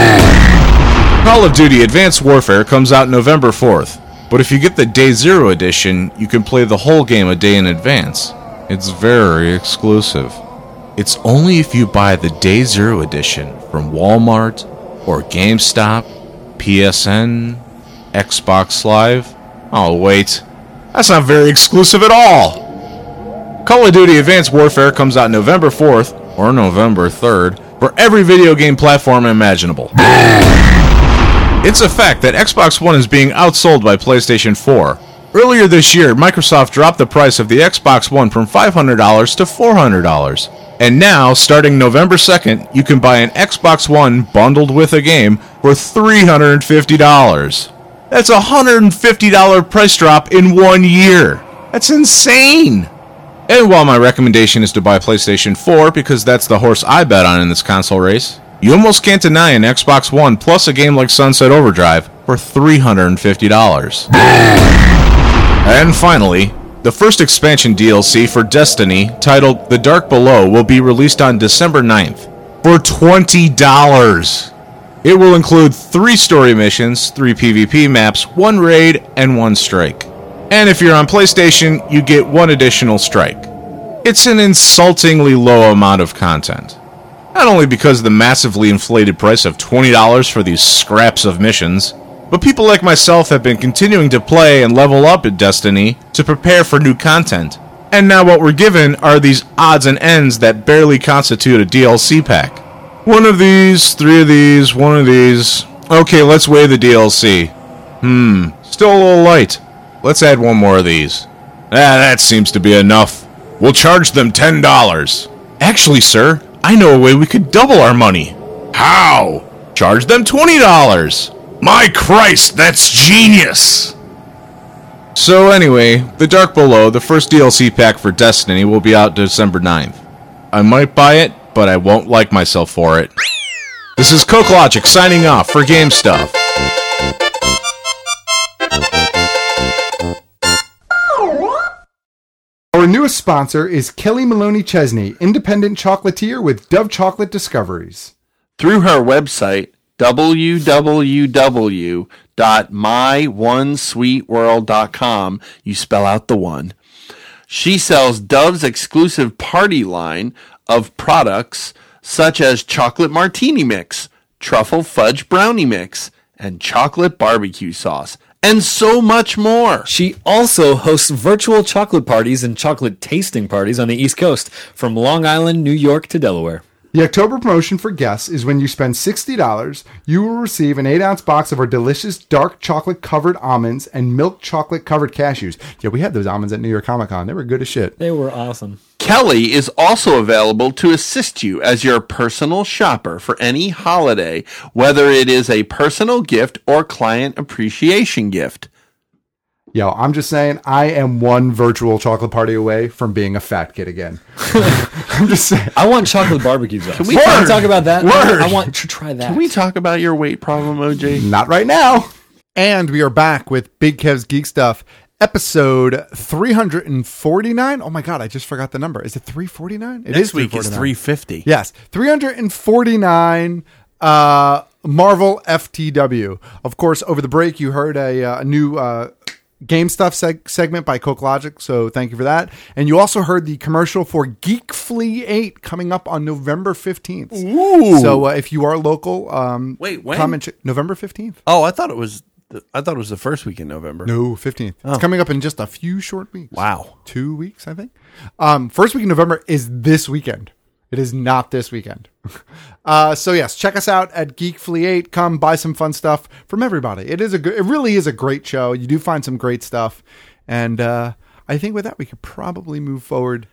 Call of Duty Advanced Warfare comes out November fourth, but if you get the Day Zero edition, you can play the whole game a day in advance. It's very exclusive. It's only if you buy the Day Zero edition from Walmart or GameStop, P S N, Xbox Live. Oh wait, that's not very exclusive at all. Call of Duty Advanced Warfare comes out November fourth or November third for every video game platform imaginable. It's a fact that Xbox One is being outsold by PlayStation four. Earlier this year, Microsoft dropped the price of the Xbox One from five hundred dollars to four hundred dollars. And now, starting November second, you can buy an Xbox One bundled with a game for three hundred fifty dollars. That's a one hundred fifty dollars price drop in one year. That's insane. And while my recommendation is to buy PlayStation four because that's the horse I bet on in this console race, you almost can't deny an Xbox One plus a game like Sunset Overdrive for three hundred fifty dollars. And finally, the first expansion D L C for Destiny, titled The Dark Below, will be released on December ninth for twenty dollars. It will include three story missions, three PvP maps, one raid, and one strike. And if you're on PlayStation, you get one additional strike. It's an insultingly low amount of content. Not only because of the massively inflated price of twenty dollars for these scraps of missions, but people like myself have been continuing to play and level up in Destiny to prepare for new content. And now what we're given are these odds and ends that barely constitute a D L C pack. One of these, three of these, one of these. Okay, let's weigh the D L C. Hmm, still a little light. Let's add one more of these. Ah, that seems to be enough. We'll charge them ten dollars. Actually, sir, I know a way we could double our money. How? Charge them twenty dollars. My Christ, that's genius! So anyway, The Dark Below, the first D L C pack for Destiny, will be out December ninth. I might buy it, but I won't like myself for it. This is Coke Logic signing off for Game Stuff. Our newest sponsor is Kelly Maloney Chesney, independent chocolatier with Dove Chocolate Discoveries. Through her website, w w w dot my one sweet world dot com, you spell out the one. She sells Dove's exclusive party line of products such as chocolate martini mix, truffle fudge brownie mix, and chocolate barbecue sauce, and so much more. She also hosts virtual chocolate parties and chocolate tasting parties on the East Coast, from Long Island, New York to Delaware. The October promotion for guests is when you spend sixty dollars, you will receive an eight ounce box of our delicious dark chocolate covered almonds and milk chocolate covered cashews. Yeah, we had those almonds at New York Comic Con. They were good as shit. They were awesome. Kelly is also available to assist you as your personal shopper for any holiday, whether it is a personal gift or client appreciation gift. Yo, I'm just saying, I am one virtual chocolate party away from being a fat kid again. I'm just saying. I want chocolate barbecues. Can we Word. talk about that? Word. I want to try that. Can we talk about your weight problem, O J? Not right now. And we are back with Big Kev's Geek Stuff, episode three forty-nine. Oh my God, I just forgot the number. Is it three forty-nine? It Next is week is three fifty. Yes, three forty-nine. Uh, Marvel F T W. Of course, over the break, you heard a, uh, a new uh, Game Stuff seg- segment by Coke Logic, so thank you for that. And you also heard the commercial for Geek Flea eight coming up on November fifteenth. Ooh. So uh, if you are local, um, wait, when? Come and ch- November fifteenth. Oh, I thought it was. The, I thought it was the first week in November. No, fifteenth. Oh. It's coming up in just a few short weeks. Wow, two weeks, I think. Um, first week in November is this weekend. It is not this weekend. uh, so yes, check us out at Geek Flea eight. Come buy some fun stuff from everybody. It is a good, it really is a great show. You do find some great stuff. And uh, I think with that, we could probably move forward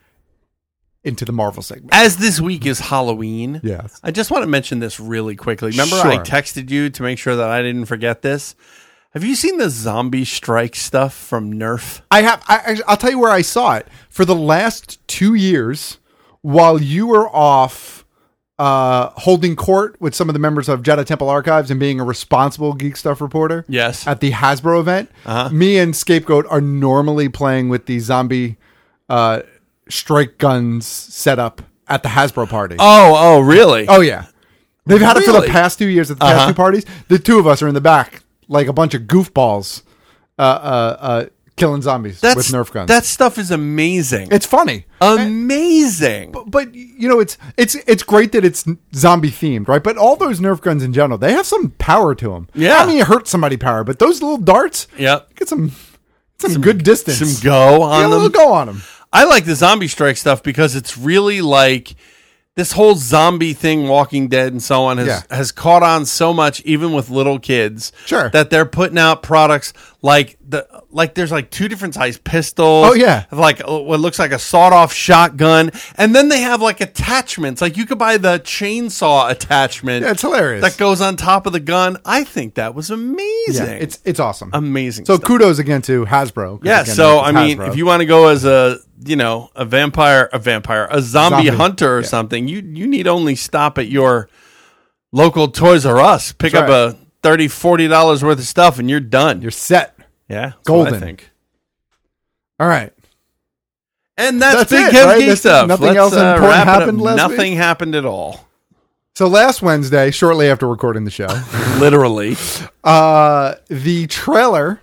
into the Marvel segment. As this week is Halloween, yes, I just want to mention this really quickly. Remember sure. I texted you to make sure that I didn't forget this? Have you seen the zombie strike stuff from Nerf? I have. I, I'll tell you where I saw it. For the last two years, while you were off uh, holding court with some of the members of Jedi Temple Archives and being a responsible Geek Stuff reporter, yes, at the Hasbro event, uh-huh. me and Scapegoat are normally playing with the zombie uh, strike guns set up at the Hasbro party. Oh, oh, really? Oh, yeah. They've had really? it for the past two years at the uh-huh. past two parties. The two of us are in the back like a bunch of goofballs uh, uh, uh, killing zombies That's, with Nerf guns. That stuff is amazing. It's funny. Amazing. And, but, but, you know, it's it's it's great that it's zombie themed, right? But all those Nerf guns in general, they have some power to them. Yeah. I mean, you hurt somebody power, but those little darts, yep. get some, some, some good distance. Some go on get a them. little go on them. I like the zombie strike stuff because it's really like this whole zombie thing, Walking Dead and so on, has, Yeah. has caught on so much, even with little kids, Sure. that they're putting out products like the like there's like two different size pistols. Oh, yeah. Like what looks like a sawed-off shotgun, and then they have like attachments. Like you could buy the chainsaw attachment. Yeah, it's hilarious. That goes on top of the gun. I think that was amazing. Yeah, it's it's awesome. Amazing. So stuff. kudos again to Hasbro. 'cause Yeah, again, so it's I mean, Hasbro. if you want to go as a you know a vampire, a vampire, a zombie, Zombie, hunter or yeah. something, you you need only stop at your local Toys R Us, pick That's up a thirty, forty dollars worth of stuff, and you're done. You're set. Yeah, that's Golden. what I think. All right. And that's, That's Big it, Kev right? Geek That's it. stuff. Nothing Let's, else uh, important wrap it up. happened last Nothing week? happened at all. So last Wednesday, shortly after recording the show, Literally, uh, the trailer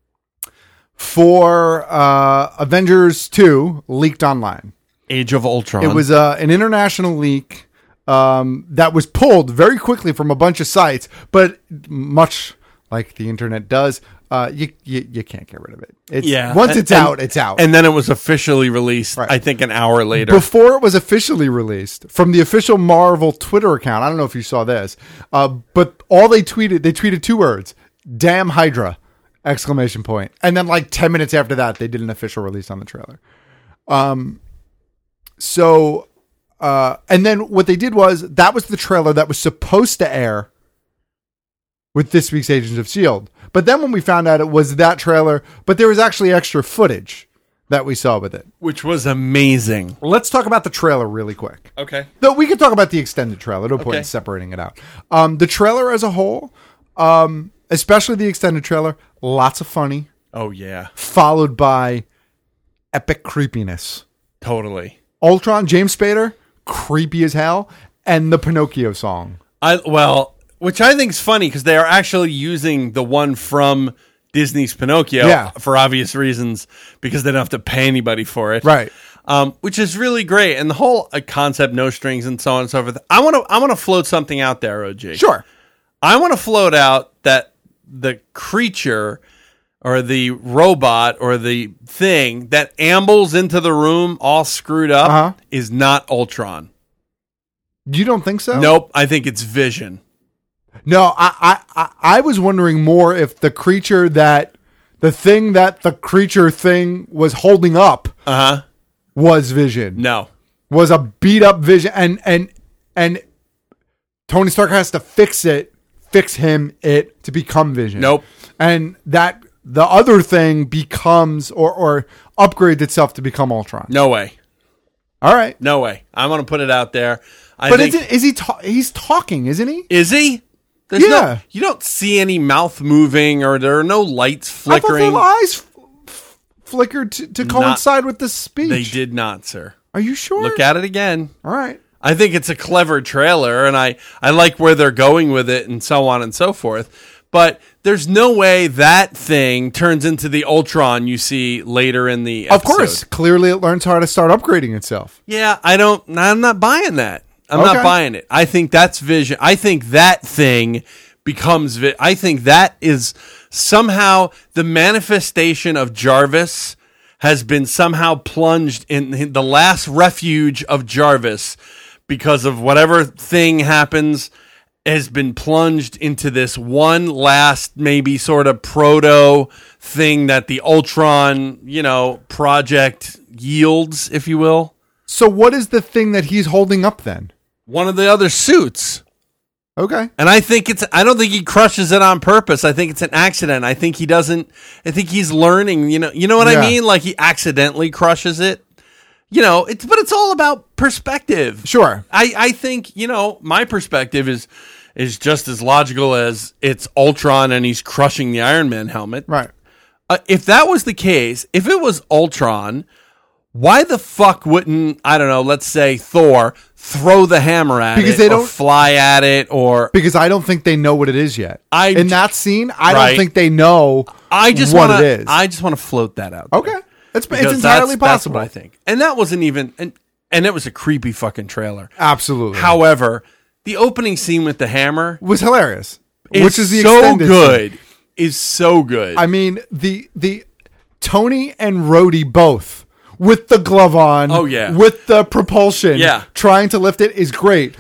for uh, Avengers two leaked online. Age of Ultron. It was uh, an international leak um, that was pulled very quickly from a bunch of sites, but much like the internet does, uh, you, you you can't get rid of it. It's, yeah. Once And- it's and- out, it's out. And then it was officially released, I think, an hour later. Before it was officially released from the official Marvel Twitter account. I don't know if you saw this, uh, but all they tweeted, they tweeted two words: "Damn Hydra!" exclamation point. And then like ten minutes after that, they did an official release on the trailer. Um, so, uh, and then what they did was that was the trailer that was supposed to air with this week's Agents of S H I E L D. But then when we found out it was that trailer, but there was actually extra footage that we saw with it, which was amazing. Let's talk about the trailer really quick. Okay. Though we could talk about the extended trailer. No point Okay. in separating it out. Um, the trailer as a whole, um, especially the extended trailer, lots of funny. Oh, yeah. Followed by epic creepiness. Totally. Ultron, James Spader, creepy as hell, and the Pinocchio song. I well, which I think is funny because they are actually using the one from Disney's Pinocchio Yeah. for obvious reasons because they don't have to pay anybody for it, Right. Um, which is really great, and the whole uh, concept, no strings, and so on and so forth. I want to, I want to float something out there, O G. Sure. I want to float out that the creature or the robot or the thing that ambles into the room all screwed up Uh-huh. is not Ultron. You don't think so? Nope, I think it's Vision. No, I, I, I, I was wondering more if the creature that, the thing that the creature thing was holding up uh-huh. was Vision. No. Was a beat up Vision, and and and Tony Stark has to fix it, fix him it to become Vision. Nope. And that the other thing becomes or or upgrades itself to become Ultron. No way. All right. No way. I'm going to put it out there. I but think, is, it, is he ta- he's talking, isn't he? Is he? There's Yeah. No, you don't see any mouth moving or there are no lights flickering. I thought the eyes f- f- flickered to, to coincide with the speech. They did not, sir. Are you sure? Look at it again. All right. I think it's a clever trailer, and I, I like where they're going with it and so on and so forth. But there's no way that thing turns into the Ultron you see later in the episode. Of course. Clearly it learns how to start upgrading itself. Yeah, I don't, I'm not buying that. I'm Okay. not buying it. I think that's Vision. I think that thing becomes, vi- I think that is somehow the manifestation of Jarvis has been somehow plunged in the last refuge of Jarvis because of whatever thing happens has been plunged into this one last maybe sort of proto thing that the Ultron, you know, project yields, if you will. So what is the thing that he's holding up then? One of the other suits. Okay. And I think it's, I don't think he crushes it on purpose. I think it's an accident. I think he doesn't, I think he's learning, you know, you know what Yeah. I mean? Like he accidentally crushes it. You know, it's, but it's all about perspective. Sure. I, I think, you know, my perspective is, is just as logical as it's Ultron and he's crushing the Iron Man helmet. Right. Uh, if that was the case, if it was Ultron, why the fuck wouldn't, I don't know, let's say Thor throw the hammer at Because it they or don't- fly at it or... Because I don't think they know what it is yet. I- In that scene, I Right. don't think they know I just what wanna, it is. I just want to float that out there. Okay. It's, it's Because entirely that's, possible. That's what I think. And that wasn't even... And, and it was a creepy fucking trailer. Absolutely. However, the opening scene with the hammer... was hilarious. is Which is the so extended good. scene. Is so good. I mean, the the Tony and Rhodey both with the glove on. Oh, yeah. With the propulsion. Yeah. Trying to lift it is great.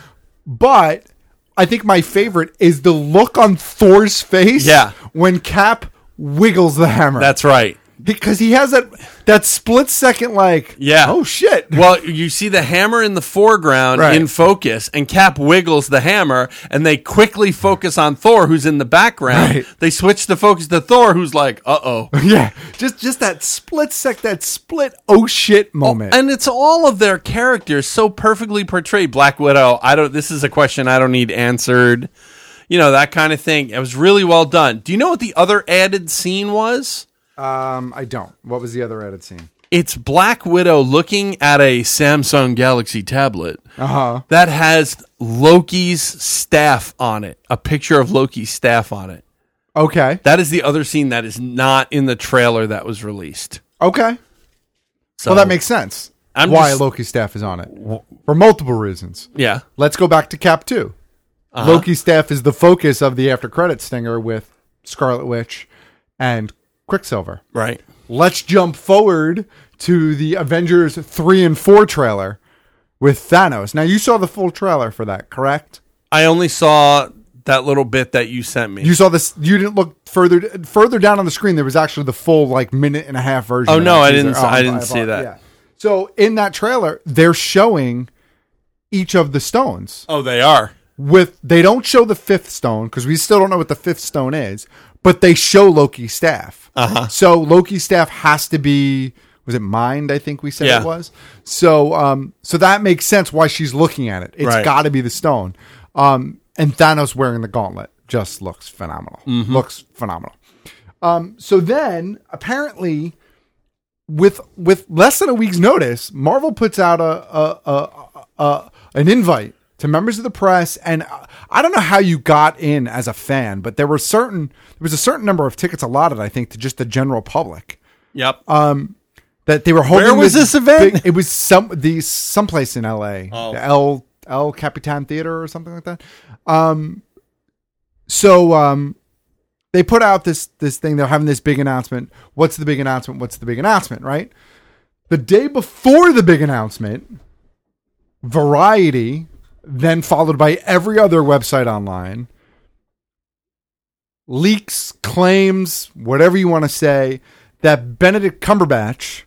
But I think my favorite is the look on Thor's face. Yeah. When Cap wiggles the hammer. That's right. Because he has that that split second, like, yeah. oh, shit. Well, you see the hammer in the foreground Right. in focus, and Cap wiggles the hammer, and they quickly focus on Thor, who's in the background. Right. They switch the focus to Thor, who's like, uh-oh. Yeah, just just that split sec, that split oh shit moment. And it's all of their characters so perfectly portrayed. Black Widow, I don't. This is a question I don't need answered. You know, that kind of thing. It was really well done. Do you know what the other added scene was? Um, I don't. What was the other added scene? It's Black Widow looking at a Samsung Galaxy tablet Uh-huh. that has Loki's staff on it, a picture of Loki's staff on it. Okay. That is the other scene that is not in the trailer that was released. Okay. So, well, that makes sense. I'm why just- Loki's staff is on it. For multiple reasons. Yeah. Let's go back to Cap two. Uh-huh. Loki's staff is the focus of the after credit stinger with Scarlet Witch and Quicksilver. Right. Let's jump forward to the Avengers three and four trailer with Thanos. Now, you saw the full trailer for that, correct? I only saw that little bit that you sent me. You saw this. You didn't look further further down on the screen. There was actually the full like minute and a half version. Oh, of no, that I teaser. didn't- Oh, I didn't I- see that. Yeah. So in that trailer, they're showing each of the stones. Oh, they are. With they don't show the fifth stone because we still don't know what the fifth stone is, but they show Loki's staff. Uh-huh. So Loki's staff has to be, was it mind? I think we said Yeah. it was. So um, so that makes sense why she's looking at it. It's Right. got to be the stone. Um, and Thanos wearing the gauntlet just looks phenomenal. Mhm. Looks phenomenal. Um, so then apparently, with with less than a week's notice, Marvel puts out a a, a, a, a an invite to members of the press, and I don't know how you got in as a fan, but there were certain there was a certain number of tickets allotted, I think, to just the general public. Yep. Um, that they were holding. Where was this event? big- it was some the someplace in L A, Oh. the El El Capitan Theater or something like that. Um, so um, they put out this this thing. They're having this big announcement. What's the big announcement? What's the big announcement? Right. The day before the big announcement, Variety, then followed by every other website online, leaks, claims, whatever you want to say, that Benedict Cumberbatch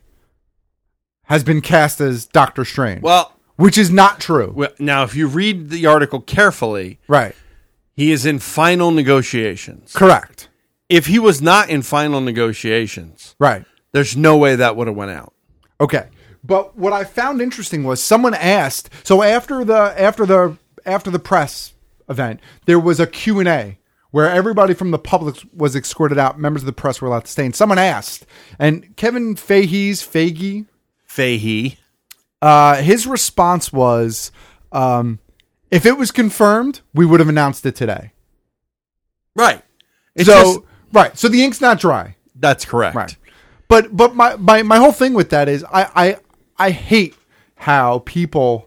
has been cast as Doctor Strange. Well, which is not true. Well, now, if you read the article carefully, right, he is in final negotiations. Correct. If he was not in final negotiations, right, there's no way that would have went out. Okay. But what I found interesting was someone asked, so after the after the after the press event, there was a Q and A where everybody from the public was escorted out, members of the press were allowed to stay, and someone asked, and Kevin Feige's Feige Feige uh his response was, um if it was confirmed, we would have announced it today. Right. It's so just- right. So the ink's not dry. That's correct. Right. But but my, my, my whole thing with that is I, I I hate how people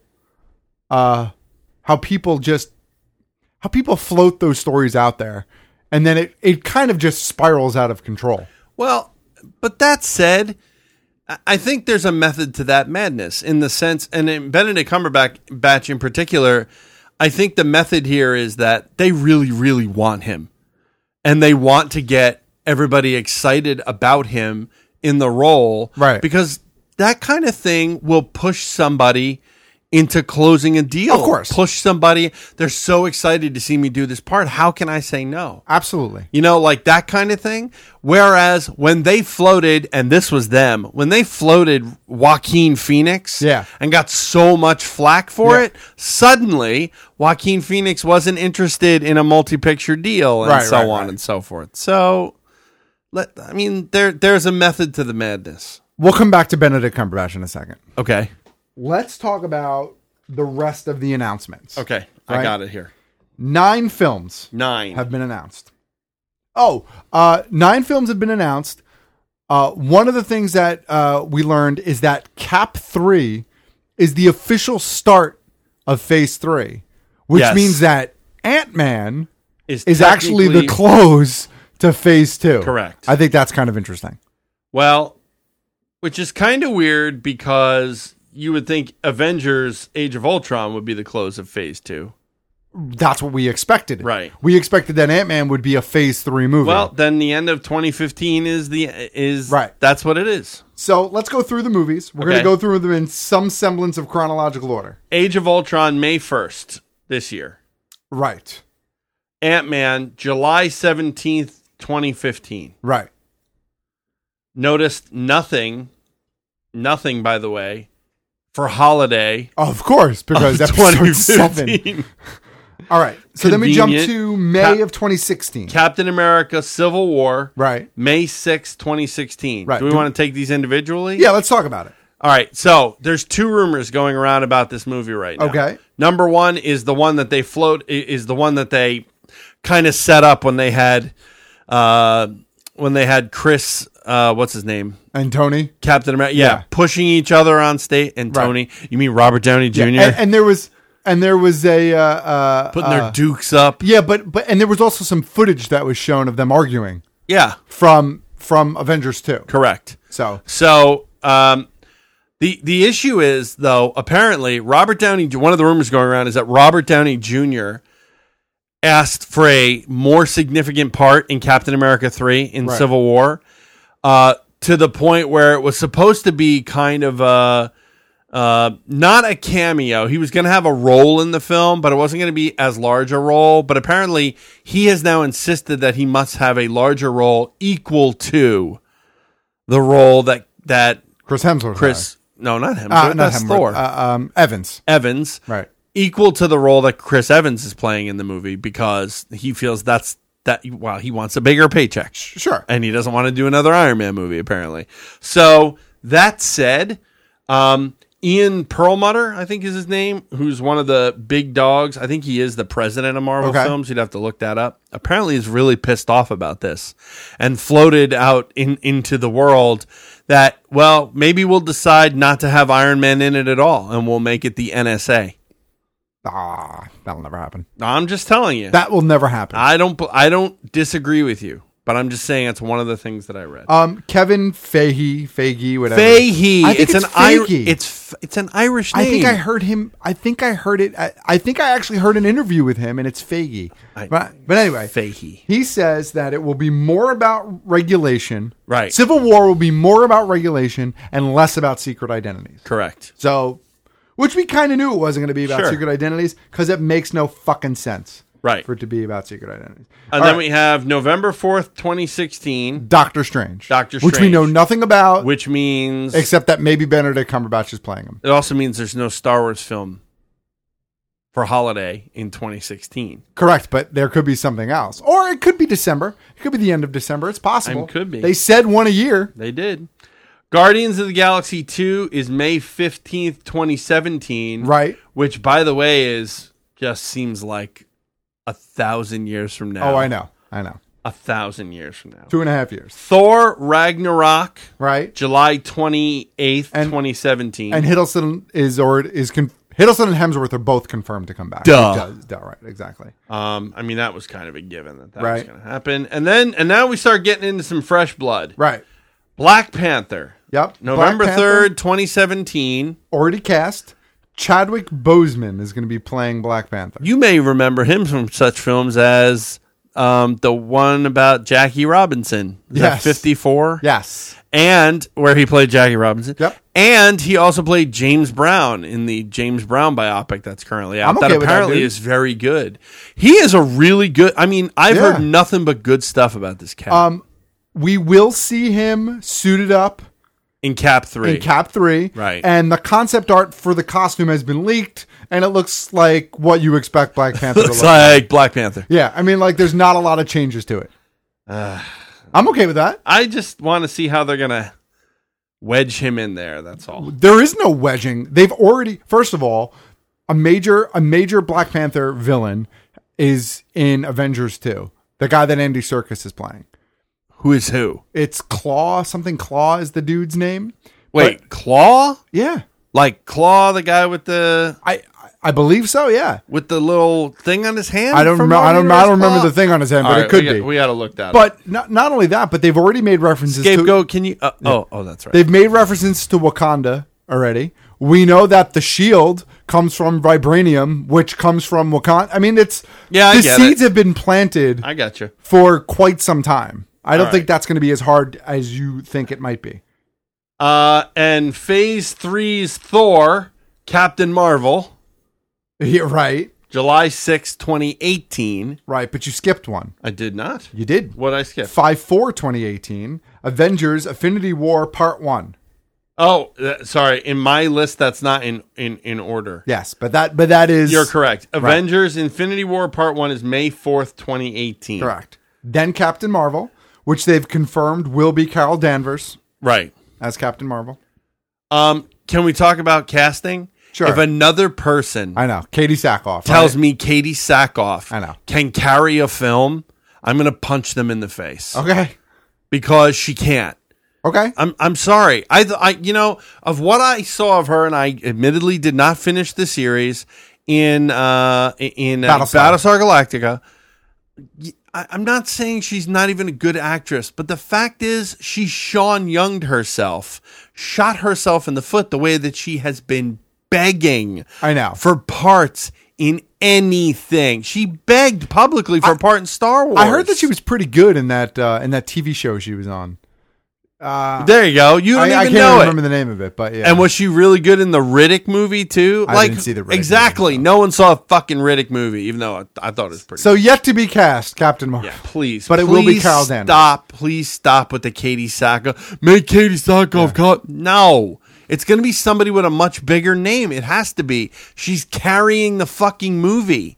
uh how people just how people float those stories out there and then it, it kind of just spirals out of control. Well, but that said, I- I think there's a method to that madness in the sense, and in Benedict Cumberbatch in particular, I think the method here is that they really, really want him. And they want to get everybody excited about him in the role. Right. Because that kind of thing will push somebody into closing a deal. Of course. Push somebody. They're so excited to see me do this part. How can I say no? Absolutely. You know, like that kind of thing. Whereas when they floated, and this was them, when they floated Joaquin Phoenix yeah. and got so much flack for Yeah. it, suddenly Joaquin Phoenix wasn't interested in a multi-picture deal and Right, so right, on right. and so forth. So, let I mean, there there's a method to the madness. We'll come back to Benedict Cumberbatch in a second. Okay. Let's talk about the rest of the announcements. Okay. I Right? got it here. Nine films Nine. have been announced. Oh, uh, nine films have been announced. Uh, one of the things that uh, we learned is that Cap three is the official start of Phase three, which Yes. means that Ant-Man Is is actually the technically- close to Phase two. Correct. I think that's kind of interesting. Well, which is kind of weird because you would think Avengers Age of Ultron would be the close of Phase two. that's what we expected. Right. We expected that Ant-Man would be a Phase three movie. Well, then the end of twenty fifteen is the is Right. That's what it is. So let's go through the movies. We're Okay. going to go through them in some semblance of chronological order. Age of Ultron, May first this year. Right. Ant-Man, July seventeenth, twenty fifteen. Right. Noticed nothing, nothing, by the way, for Holiday. Of course, because of episode seven. All right. So then we jump Convenient. to May Cap- of twenty sixteen. Captain America, Civil War. Right. May sixth, twenty sixteen. Right. Do we Do- want to take these individually? Yeah, let's talk about it. All right. So there's two rumors going around about this movie right now. Okay. Number one is the one that they float, i- is the one that they kind of set up when they had, uh, when they had Chris, uh, what's his name? And Tony. Captain America. Yeah. Yeah. Pushing each other on stage. And Right. Tony. You mean Robert Downey Yeah, Junior? And, and there was and there was a uh, uh, Putting uh, their dukes up. Yeah, but but and there was also some footage that was shown of them arguing. Yeah. From from Avengers two. Correct. So So, um, the the issue is, though, apparently Robert Downey, one of the rumors going around is that Robert Downey Junior asked for a more significant part in Captain America three in Right. Civil War, uh, to the point where it was supposed to be kind of a, uh, not a cameo. He was going to have a role in the film, but it wasn't going to be as large a role. But apparently he has now insisted that he must have a larger role equal to the role that, that Chris Hemsworth. Chris, no, not him. Uh, not that's Hemsworth. Thor. Uh, um, Evans. Evans. Right. Equal to the role that Chris Evans is playing in the movie because he feels that's that. Well, he wants a bigger paycheck. Sure. And he doesn't want to do another Iron Man movie, apparently. So that said, um, Ian Perlmutter, I think is his name, who's one of the big dogs. I think he is the president of Marvel Okay. Films. You'd have to look that up. Apparently is really pissed off about this and floated out in, into the world that, well, maybe we'll decide not to have Iron Man in it at all and we'll make it the N S A. Ah, that'll never happen. I'm just telling you. That will never happen. I don't I don't disagree with you, but I'm just saying it's one of the things that I read. Um, Kevin Feige, Feige, whatever. Fahey. I think It's, it's, an Ir- Feige. it's it's an Irish I name. think I heard him. I think I heard it. I, I think I actually heard an interview with him, and it's Feige. I- But, but anyway, Fahey. he says that it will be more about regulation. Right. Civil War will be more about regulation and less about secret identities. Correct. So, which we kind of knew it wasn't going to be about Sure. secret identities because it makes no fucking sense. Right. For it to be about secret identities. And All then right. we have November fourth, twenty sixteen. Doctor Strange. Doctor Which we Strange. know nothing about. Which means except that maybe Benedict Cumberbatch is playing him. it also means there's no Star Wars film for holiday in twenty sixteen. Correct, but there could be something else. Or it could be December. It could be the end of December. It's possible. It could be. They said one a year. They did. Guardians of the Galaxy two is May fifteenth, twenty seventeen. Right. Which, by the way, is just seems like a thousand years from now. Oh, I know. I know. A thousand years from now. Two and a half years. Thor Ragnarok. Right. July twenty-eighth, And- twenty seventeen. And Hiddleston is or is con- Hiddleston and Hemsworth are both confirmed to come back. Duh. It does- duh, right, exactly. Um, I mean, that was kind of a given that that was Right. going to happen. And then, and now we start getting into some fresh blood. Right. Black Panther. Yep. November Black Panther, third, twenty seventeen. already cast. Chadwick Boseman is going to be playing Black Panther. You may remember him from such films as um, the one about Jackie Robinson. Is Yes. that fifty-four? Yes. And where he played Jackie Robinson. Yep. And he also played James Brown in the James Brown biopic that's currently out. I'm okay that with that, apparently dude. is very good. He is a really good. I mean, I've Yeah. heard nothing but good stuff about this cat. Um, we will see him suited up in Cap three. in Cap three. Right. And the concept art for the costume has been leaked, and it looks like what you expect Black Panther to Looks look like. like Black Panther. Yeah, I mean, like, there's not a lot of changes to it. Uh, I'm okay with that. I just want to see how they're going to wedge him in there. That's all. There is no wedging. They've already, first of all, a major a major Black Panther villain is in Avengers two. The guy that Andy Serkis is playing. Who is who? It's Claw. Something Claw is the dude's name. Wait, But- Claw? yeah. Like Claw, the guy with the I I believe so. Yeah. with the little thing on his hand? I don't from know. I don't. Marvel I don't Universe? remember Claw? the thing on his hand, All but right, it could we got, be. We got to look that up. But not not only that, but they've already made references to Scapegoat, can you? Uh, Oh, oh, that's right. they've made references to Wakanda already, We know that the shield comes from vibranium, which comes from Wakanda. I mean, it's yeah, I the get seeds it. have been planted. I got you for quite some time. I don't All think right. that's going to be as hard as you think it might be. Uh, and Phase Three's Thor, Captain Marvel. Yeah, right. July sixth, twenty eighteen. Right, but you skipped one. I did not. You did. What I skip? five four twenty eighteen. Avengers Affinity War Part one. Oh, uh, sorry. In my list, that's not in, in, in order. Yes, but that but that is... You're correct. Right. Avengers Infinity War Part one is May fourth, twenty eighteen. Correct. Then Captain Marvel, which they've confirmed will be Carol Danvers. Right. As Captain Marvel. Um, can we talk about casting? Sure. If another person... I know. Katie Sackhoff. Tells right? me Katie Sackhoff I know. can carry a film, I'm going to punch them in the face. Okay. Because she can't. Okay. I'm I'm sorry. I I you know, of what I saw of her, and I admittedly did not finish the series in uh in uh, Battlestar. Battlestar Galactica. I, I'm not saying she's not even a good actress, but the fact is she Sean Young'd herself, shot herself in the foot the way that she has been begging I know. for parts in anything. She begged publicly for I, a part in Star Wars. I heard that she was pretty good in that uh, in that T V show she was on. Uh, there you go. You don't I, even I can't know remember it. the name of it, but yeah. And was she really good in the Riddick movie too? I like, didn't see the Riddick exactly. movie, so. No one saw a fucking Riddick movie, even though I, I thought it was pretty. So yet to be cast, Captain Marvel. Yeah, please, but it please will be Carol Danvers. Stop, please stop with the Katie Sackhoff. Make Katie Sackhoff cut. No, it's going to be somebody with a much bigger name. It has to be. She's carrying the fucking movie.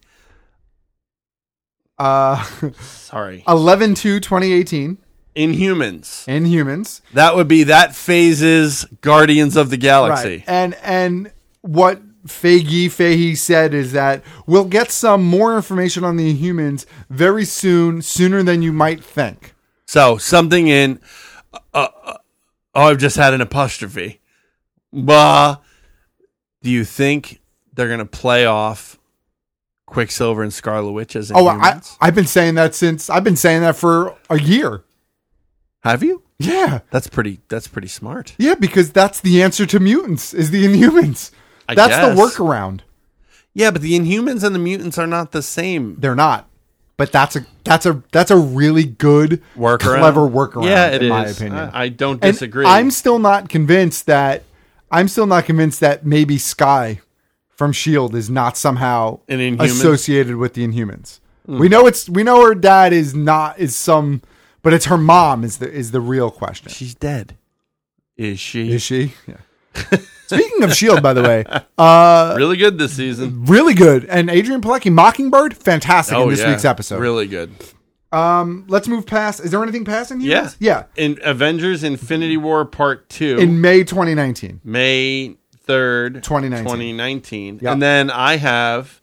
Uh, Sorry. eleven two twenty eighteen. Inhumans. Inhumans. That would be that phase's Guardians of the Galaxy. Right. And and what Feige Fahey said is that we'll get some more information on the Inhumans very soon, sooner than you might think. So something in. Uh, uh, oh, I've just had an apostrophe. Bah. Do you think they're going to play off Quicksilver and Scarlet Witch as Inhumans? Oh, I, I've been saying that since I've been saying that for a year. Have you? Yeah. That's pretty that's pretty smart. Yeah, because that's the answer to mutants, is the Inhumans. I that's guess. the workaround. Yeah, but the Inhumans and the mutants are not the same. They're not. But that's a that's a that's a really good Workaround? clever workaround, Yeah, it in my is. opinion. I, I don't And disagree. I'm still not convinced that I'm still not convinced that maybe Skye from S H I E L D is not somehow An Inhuman? associated with the Inhumans. Mm. We know it's we know her dad is not is some but it's her mom is the is the real question. She's dead. Is she? Is she? Yeah. Speaking of S H I E L D, by the way, uh, really good this season. Really good. And Adrian Pilecki, Mockingbird, fantastic Oh, in this yeah. week's episode. Really good. Um, let's move past. Is there anything past in here? Yeah. Yeah. In Avengers Infinity War Part two. In May twenty nineteen. May third, twenty nineteen. twenty nineteen. Yep. And then I have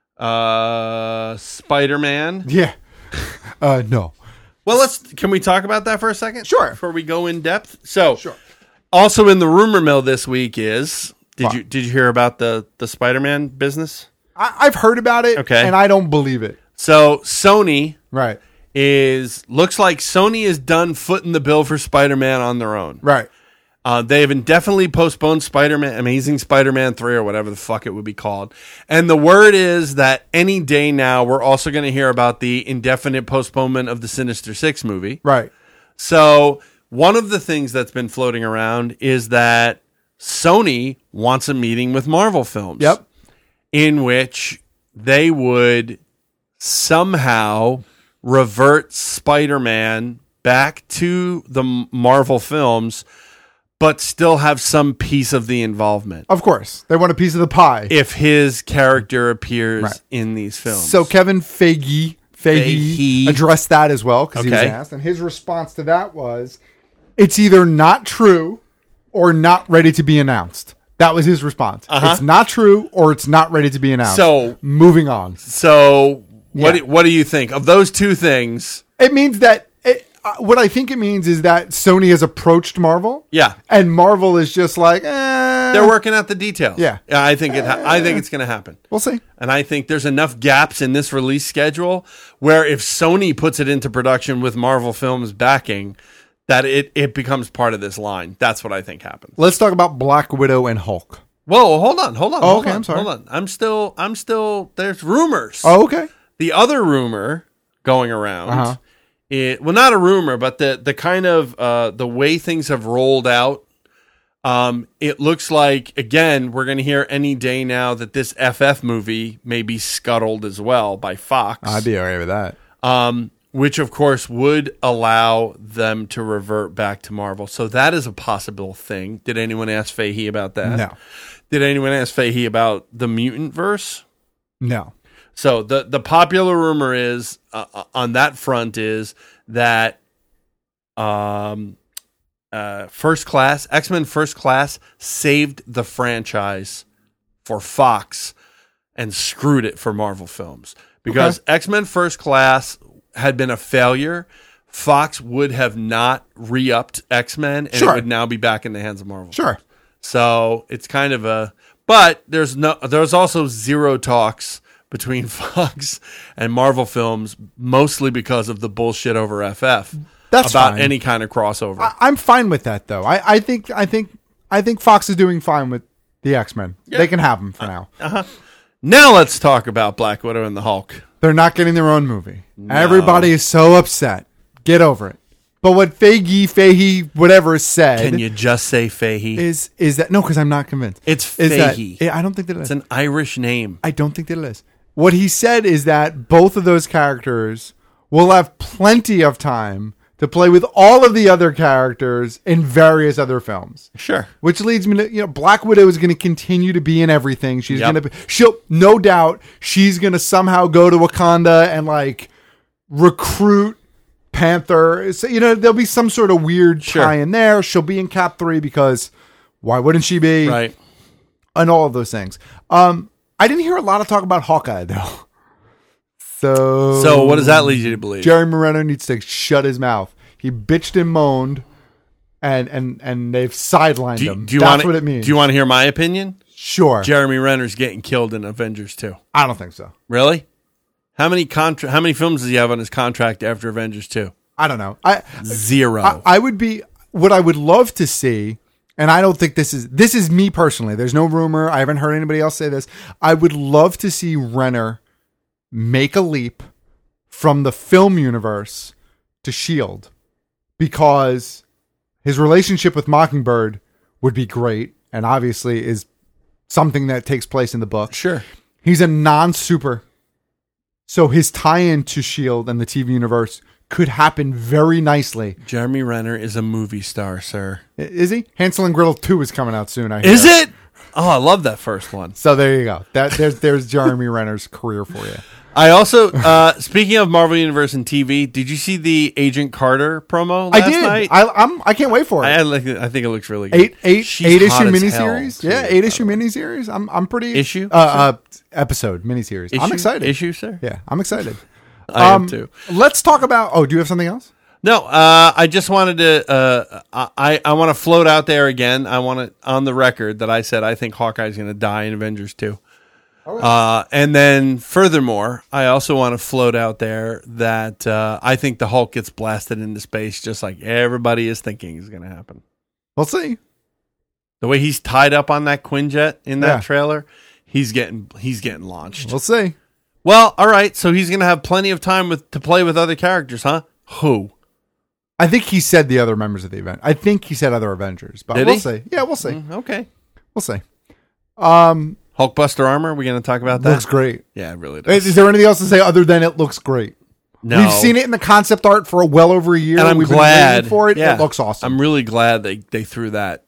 uh, Spider-Man. Yeah. Uh, no. Well, let's. Can we talk about that for a second? Sure. Before we go in depth. So, Sure. also in the rumor mill this week is did What? you did you hear about the the Spider-Man business? I, I've heard about it, Okay. and I don't believe it. So Sony Right. is looks like Sony is done footing the bill for Spider-Man on their own. Right. Uh, they have indefinitely postponed Spider-Man, Amazing Spider-Man three, or whatever the fuck it would be called. And the word is that any day now, we're also going to hear about the indefinite postponement of the Sinister Six movie. Right. So one of the things that's been floating around is that Sony wants a meeting with Marvel Films. Yep. In which they would somehow revert Spider-Man back to the Marvel films, but still have some piece of the involvement. Of course. They want a piece of the pie. If his character appears Right. in these films. So Kevin Feige, Feige, Feige. addressed that as well, because he was Okay. asked. And his response to that was, it's either not true or not ready to be announced. That was his response. Uh-huh. It's not true or it's not ready to be announced. So- moving on. So what Yeah. do, what do you think of those two things? It means that it, uh, what I think it means is that Sony has approached Marvel. Yeah. And Marvel is just like, eh. They're working out the details. Yeah. I think it ha- I think it's going to happen. We'll see. And I think there's enough gaps in this release schedule where if Sony puts it into production with Marvel Films backing, that it, it becomes part of this line. That's what I think happens. Let's talk about Black Widow and Hulk. Whoa, hold on, hold on. Oh, hold okay, on, I'm sorry. Hold on. I'm still, I'm still, there's rumors. Oh, okay. The other rumor going around, Uh-huh. it, well, not a rumor, but the, the kind of, uh, the way things have rolled out, um, it looks like, again, we're going to hear any day now that this F F movie may be scuttled as well by Fox. I'd be all right with that. Um, which, of course, would allow them to revert back to Marvel. So that is a possible thing. Did anyone ask Fahey about that? No. Did anyone ask Fahey about the mutant verse? No. So the, the popular rumor is uh, on that front is that um, uh, First Class, X-Men First Class saved the franchise for Fox and screwed it for Marvel films. Because okay. X-Men First Class had been a failure, Fox would have not re-upped X-Men, and sure. it would now be back in the hands of Marvel. Sure. So it's kind of a, but there's no, there's also zero talks between Fox and Marvel films, mostly because of the bullshit over F F. That's about fine. any kind of crossover. I, I'm fine with that, though. I, I think, I think, I think Fox is doing fine with the X-Men. Yeah. They can have them for now. Uh-huh. Now let's talk about Black Widow and the Hulk. They're not getting their own movie. No. Everybody is so upset. Get over it. But what Feige, Fahey, whatever said. Can you just say Fahey? Is is that no? Because I'm not convinced. It's Fahey. That, I don't think that it is. It's an Irish name. I don't think that it is. What he said is that both of those characters will have plenty of time to play with all of the other characters in various other films. Sure. Which leads me to, you know, Black Widow is going to continue to be in everything. She's Yep. going to be, she'll, no doubt, she's going to somehow go to Wakanda and like recruit Panther. So, you know, there'll be some sort of weird Sure. tie in there. She'll be in Cap three because why wouldn't she be? Right. And all of those things. Um, I didn't hear a lot of talk about Hawkeye though. So, So what does that lead you to believe? Jerry Moreno needs to shut his mouth. He bitched and moaned, and and and they've sidelined Do, him. do you That's want what it means. Do you want to hear my opinion? Sure. Jeremy Renner's getting killed in Avengers two. I don't think so. Really? How many contra- How many films does he have on his contract after Avengers two? I don't know. I Zero. I, I would be what I would love to see, and I don't think this is this is me personally. There's no rumor. I haven't heard anybody else say this. I would love to see Renner make a leap from the film universe to S H I E L D, because his relationship with Mockingbird would be great, and obviously is something that takes place in the book. Sure. He's a non-super, so his tie-in to S H I E L D and the T V universe could happen very nicely. Jeremy Renner is a movie star, sir. I- Is he? Hansel and Gretel two is coming out soon, I hear. Is it? Oh, I love that first one. So there you go. That there's there's Jeremy Renner's career for you. I also, uh, speaking of Marvel Universe and T V, did you see the Agent Carter promo last I did. night? I I'm I can't wait for it. I, like it. I think it looks really good. Eight eight She's eight hot issue as hell, miniseries. too, Yeah, eight issue miniseries. I'm I'm pretty Issue? uh, uh episode miniseries. I'm Issue? excited. Issue, sir? Yeah, I'm excited. I um, am too. Let's talk about. Oh, do you have something else? No, uh, I just wanted to. Uh, I I want to float out there again. I want to on the record that I said I think Hawkeye's going to die in Avengers two. Uh, and then furthermore, I also want to float out there that uh, I think the Hulk gets blasted into space just like everybody is thinking is going to happen. We'll see. The way he's tied up on that Quinjet in that Yeah. trailer, he's getting he's getting launched. We'll see. Well, all right, so he's going to have plenty of time with to play with other characters, huh? Who? I think he said the other members of the event. I think he said other Avengers, but Did we'll he? see. Yeah, we'll see. Mm, okay. We'll see. Um, Hulkbuster armor, are we going to talk about that? looks great. Yeah, it really does. Is, is there anything else to say other than it looks great? No. We've seen it in the concept art for well over a year. And I'm We've glad been waiting for it. Yeah. It looks awesome. I'm really glad they, they threw that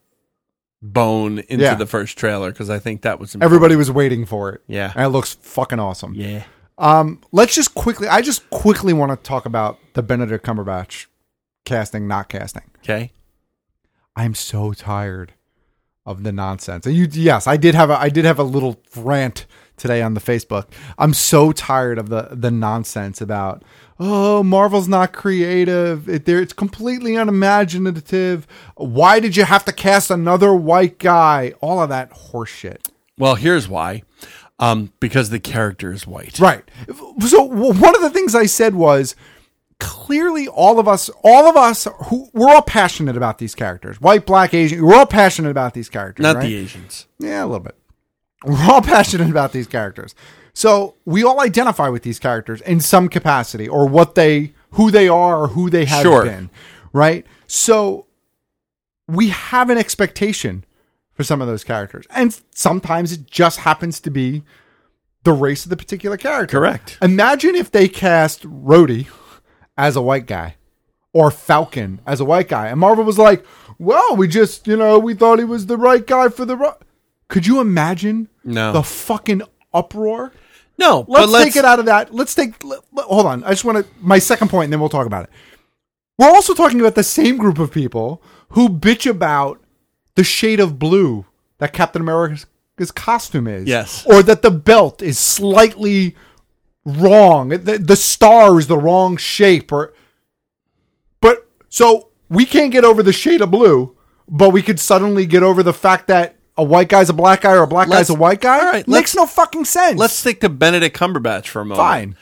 bone into Yeah. the first trailer because I think that was important. Everybody was waiting for it. Yeah. And it looks fucking awesome. Yeah. Um, let's just quickly, I just quickly want to talk about the Benedict Cumberbatch casting, not casting. Okay. I'm so tired of the nonsense. And you, yes, I did have a, I did have a little rant today on the Facebook. I'm so tired of the, the nonsense about, oh, Marvel's not creative. It, it's completely unimaginative. Why did you have to cast another white guy? All of that horseshit. Well, here's why. Um, because the character is white. Right. So w- one of the things I said was, clearly all of us, all of us, who we're all passionate about these characters. White, black, Asian. We're all passionate about these characters. Not right? the Asians. Yeah, a little bit. We're all passionate about these characters. So we all identify with these characters in some capacity, or what they, who they are, or who they have Sure. been. Right? So we have an expectation for some of those characters. And sometimes it just happens to be the race of the particular character. Correct. Imagine if they cast Rhodey as a white guy, or Falcon as a white guy. And Marvel was like, well, we just, you know, we thought he was the right guy for the right. Could you imagine No. the fucking uproar? No, Let's, but let's take it out of that. Let's take, let, let- hold on. I just want to, my second point, and then we'll talk about it. We're also talking about the same group of people who bitch about the shade of blue that Captain America's costume is. Yes. Or that the belt is slightly wrong. The, the star is the wrong shape. Or, but, so we can't get over the shade of blue, but we could suddenly get over the fact that a white guy's a black guy or a black Let's- guy's a white guy? all right, Makes let's- no fucking sense. let's stick to Benedict Cumberbatch for a moment. Fine.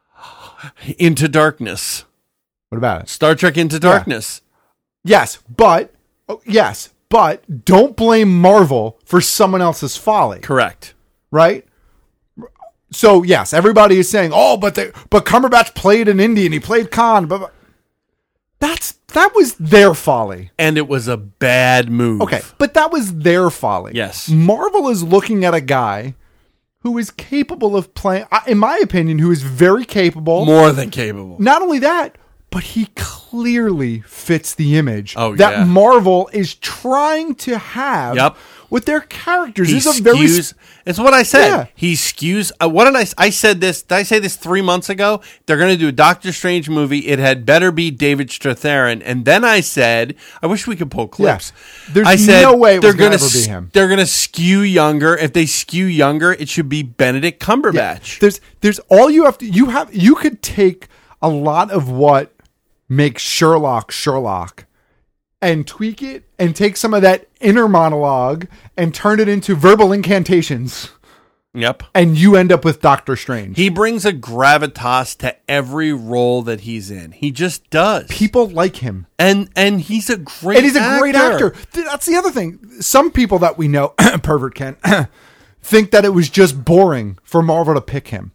Into Darkness. What about it? Star Trek Into Darkness. Yes, but oh, yes, but don't blame Marvel for someone else's folly. Correct. Right? So yes, everybody is saying, "Oh, but they, but Cumberbatch played an Indian. He played Khan." But, but that's that was their folly. And it was a bad move. Okay, but that was their folly. Yes. Marvel is looking at a guy who is capable of playing, in my opinion, who is very capable. More than capable. Not only that, but he clearly fits the image Oh, that yeah. Marvel is trying to have Yep. with their characters. He This is a very skews. It's what I said. Yeah. He skews. Uh, what did I? s- I said this. Did I say this three months ago? They're going to do a Doctor Strange movie. It had better be David Strathairn. And then I said, I wish we could pull clips. Yeah. There's I said, no way it they're was gonna gonna ever be s- him. They're going to skew younger. If they skew younger, it should be Benedict Cumberbatch. Yeah. There's there's all you have to you have you could take a lot of what makes Sherlock Sherlock and tweak it and take some of that inner monologue and turn it into verbal incantations. Yep. And you end up with Doctor Strange. He brings a gravitas to every role that he's in. He just does. People like him. And and he's a great And he's a great actor. Th- That's the other thing. Some people that we know, pervert Ken, think that it was just boring for Marvel to pick him.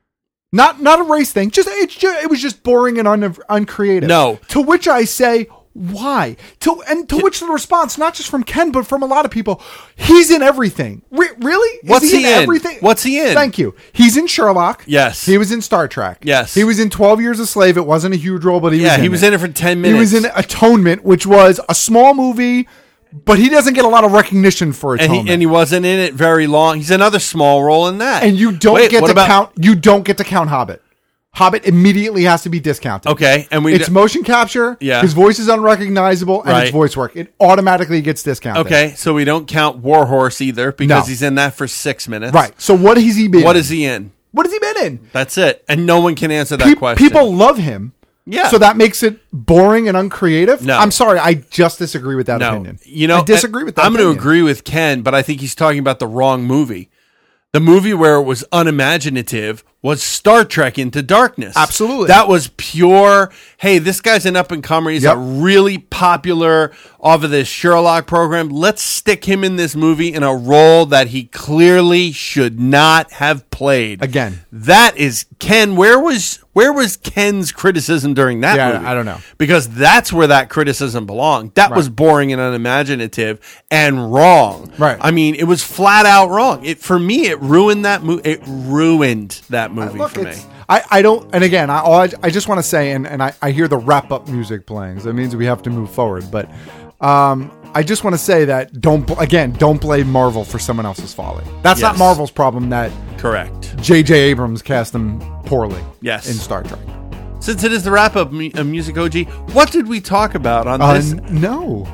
Not not a race thing. Just it's just, it was just boring and un, uncreative. No. To which I say, why? To and to which the response, not just from Ken, but from a lot of people, he's in everything. Re- really? Is What's he in? Everything? What's he in? Thank you. He's in Sherlock. Yes. He was in Star Trek. Yes. He was in twelve Years a Slave. It wasn't a huge role, but he Yeah, was in he was it. in it for ten He minutes. was in Atonement, which was a small movie, but he doesn't get a lot of recognition for And Atonement. he, and he wasn't in it very long. He's another small role in that. And you don't Wait, get what to about- count. You don't get to count Hobbit. Hobbit immediately has to be discounted. Okay, and we it's d- motion capture. Yeah. His voice is unrecognizable, and Right. it's voice work. It automatically gets discounted. Okay, so we don't count Warhorse either because No. he's in that for six minutes. Right. So what has he been? What in? is he in? What has he been in? That's it. And no one can answer that Pe- question. People love him. Yeah. So that makes it boring and uncreative. No. I'm sorry. I just disagree with that no. opinion. You know, I disagree with that. I'm going to opinion. agree with Ken, but I think he's talking about the wrong movie. The movie where it was unimaginative was Star Trek Into Darkness. Absolutely. That was pure, hey, this guy's an up-and-comer. He's Yep. a really popular off of this Sherlock program. Let's stick him in this movie in a role that he clearly should not have played. Again. That is, Ken, where was where was Ken's criticism during that Yeah, movie? I don't know. Because that's where that criticism belonged. That Right. was boring and unimaginative and wrong. Right. I mean, it was flat out wrong. It for me, it ruined that movie. It ruined that movie Look, for me. it's, I, I don't, and again, I, all I, I just want to say, and, and I, I hear the wrap up music playing, so it means we have to move forward. But um, I just want to say that don't, bl- again, don't blame Marvel for someone else's folly. That's not Yes. Marvel's problem that Correct. J J Abrams cast them poorly. Yes. In Star Trek. Since it is the wrap up mu- uh, Music O G, what did we talk about on Uh, this? n- no,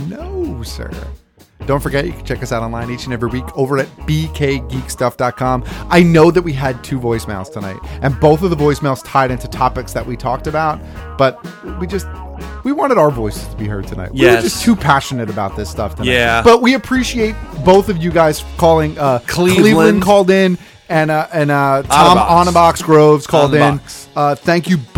no, sir. Don't forget, you can check us out online each and every week over at b k geek stuff dot com. I know that we had two voicemails tonight, and both of the voicemails tied into topics that we talked about, but we just, we wanted our voices to be heard tonight. We were Yes. just too passionate about this stuff tonight. Yeah. But we appreciate both of you guys calling. Uh, Cleveland. called in, and uh, and uh, Tom Onabox. Onabox Groves called Onabox. in. Uh, thank you both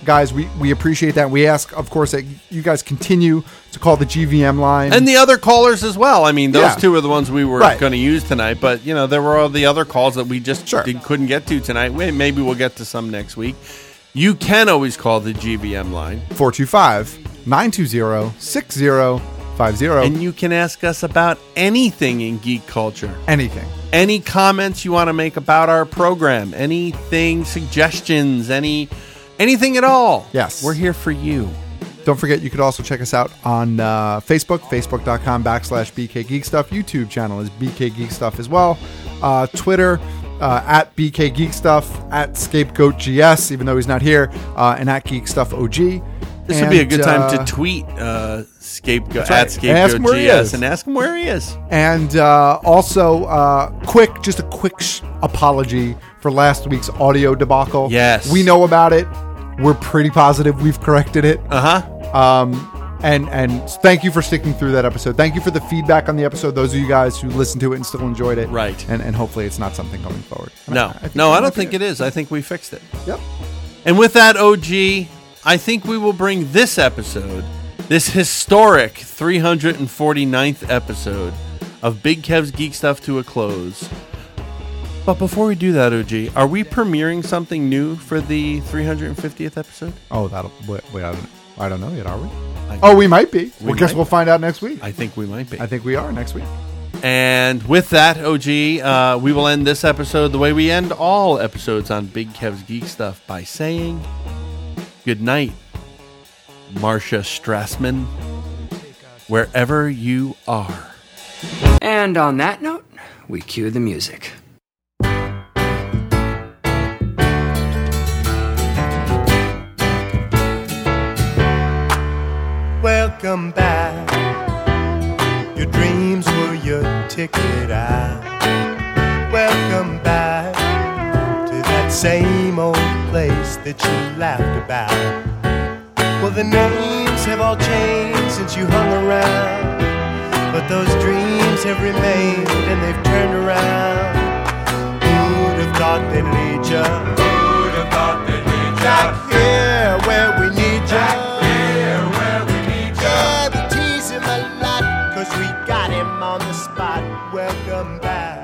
guys, we, we appreciate that. We ask, of course, that you guys continue to call the G V M line. And the other callers as well. I mean, those Yeah. two are the ones we were Right. going to use tonight. But, you know, there were all the other calls that we just Sure. did, couldn't get to tonight. Wait, maybe we'll get to some next week. You can always call the G V M line. four two five, nine two zero, six zero five zero. And you can ask us about anything in geek culture. Anything. Any comments you want to make about our program, anything, suggestions, any anything at all. Yes. We're here for you. Don't forget, you could also check us out on uh, Facebook, facebook.com backslash BK Geek Stuff. YouTube channel is B K Geek Stuff as well. Uh, Twitter, uh, at B K Geek Stuff, at Scapegoat G S, even though he's not here, uh, and at Geek Stuff O G. This and, would be a good time uh, to tweet uh, Scapegoat right. at Scapegoat Ask him where he G S is. and ask him where he is. And uh, also, uh, quick, just a quick sh- apology for last week's audio debacle. Yes. We know about it. We're pretty positive we've corrected it. Uh-huh. Um, and and thank you for sticking through that episode. Thank you for the feedback on the episode. Those of you guys who listened to it and still enjoyed it. Right. And and hopefully it's not something going forward. No, I think no, it I might don't be think good. it is. I think we fixed it. Yep. And with that, O G, I think we will bring this episode, this historic three hundred forty-ninth episode of Big Kev's Geek Stuff to a close. But before we do that, O G, are we premiering something new for the three hundred fiftieth episode? Oh, that'll wait. wait I don't. I don't know yet. Are we? I oh, we might be. We well, guess might. we'll find out next week. I think we might be. I think we are next week. And with that, O G, uh, we will end this episode the way we end all episodes on Big Kev's Geek Stuff by saying good night, Marcia Strassman, wherever you are. And on that note, we cue the music. Welcome back. Your dreams were your ticket out. Welcome back to that same old place that you laughed about. Well, the names have all changed since you hung around, but those dreams have remained and they've turned around. Who'd have thought they'd lead ya? Who'd have thought they'd lead ya? Back here where we need ya. Yeah, we tease him a lot, cause we got him on the spot. Welcome back.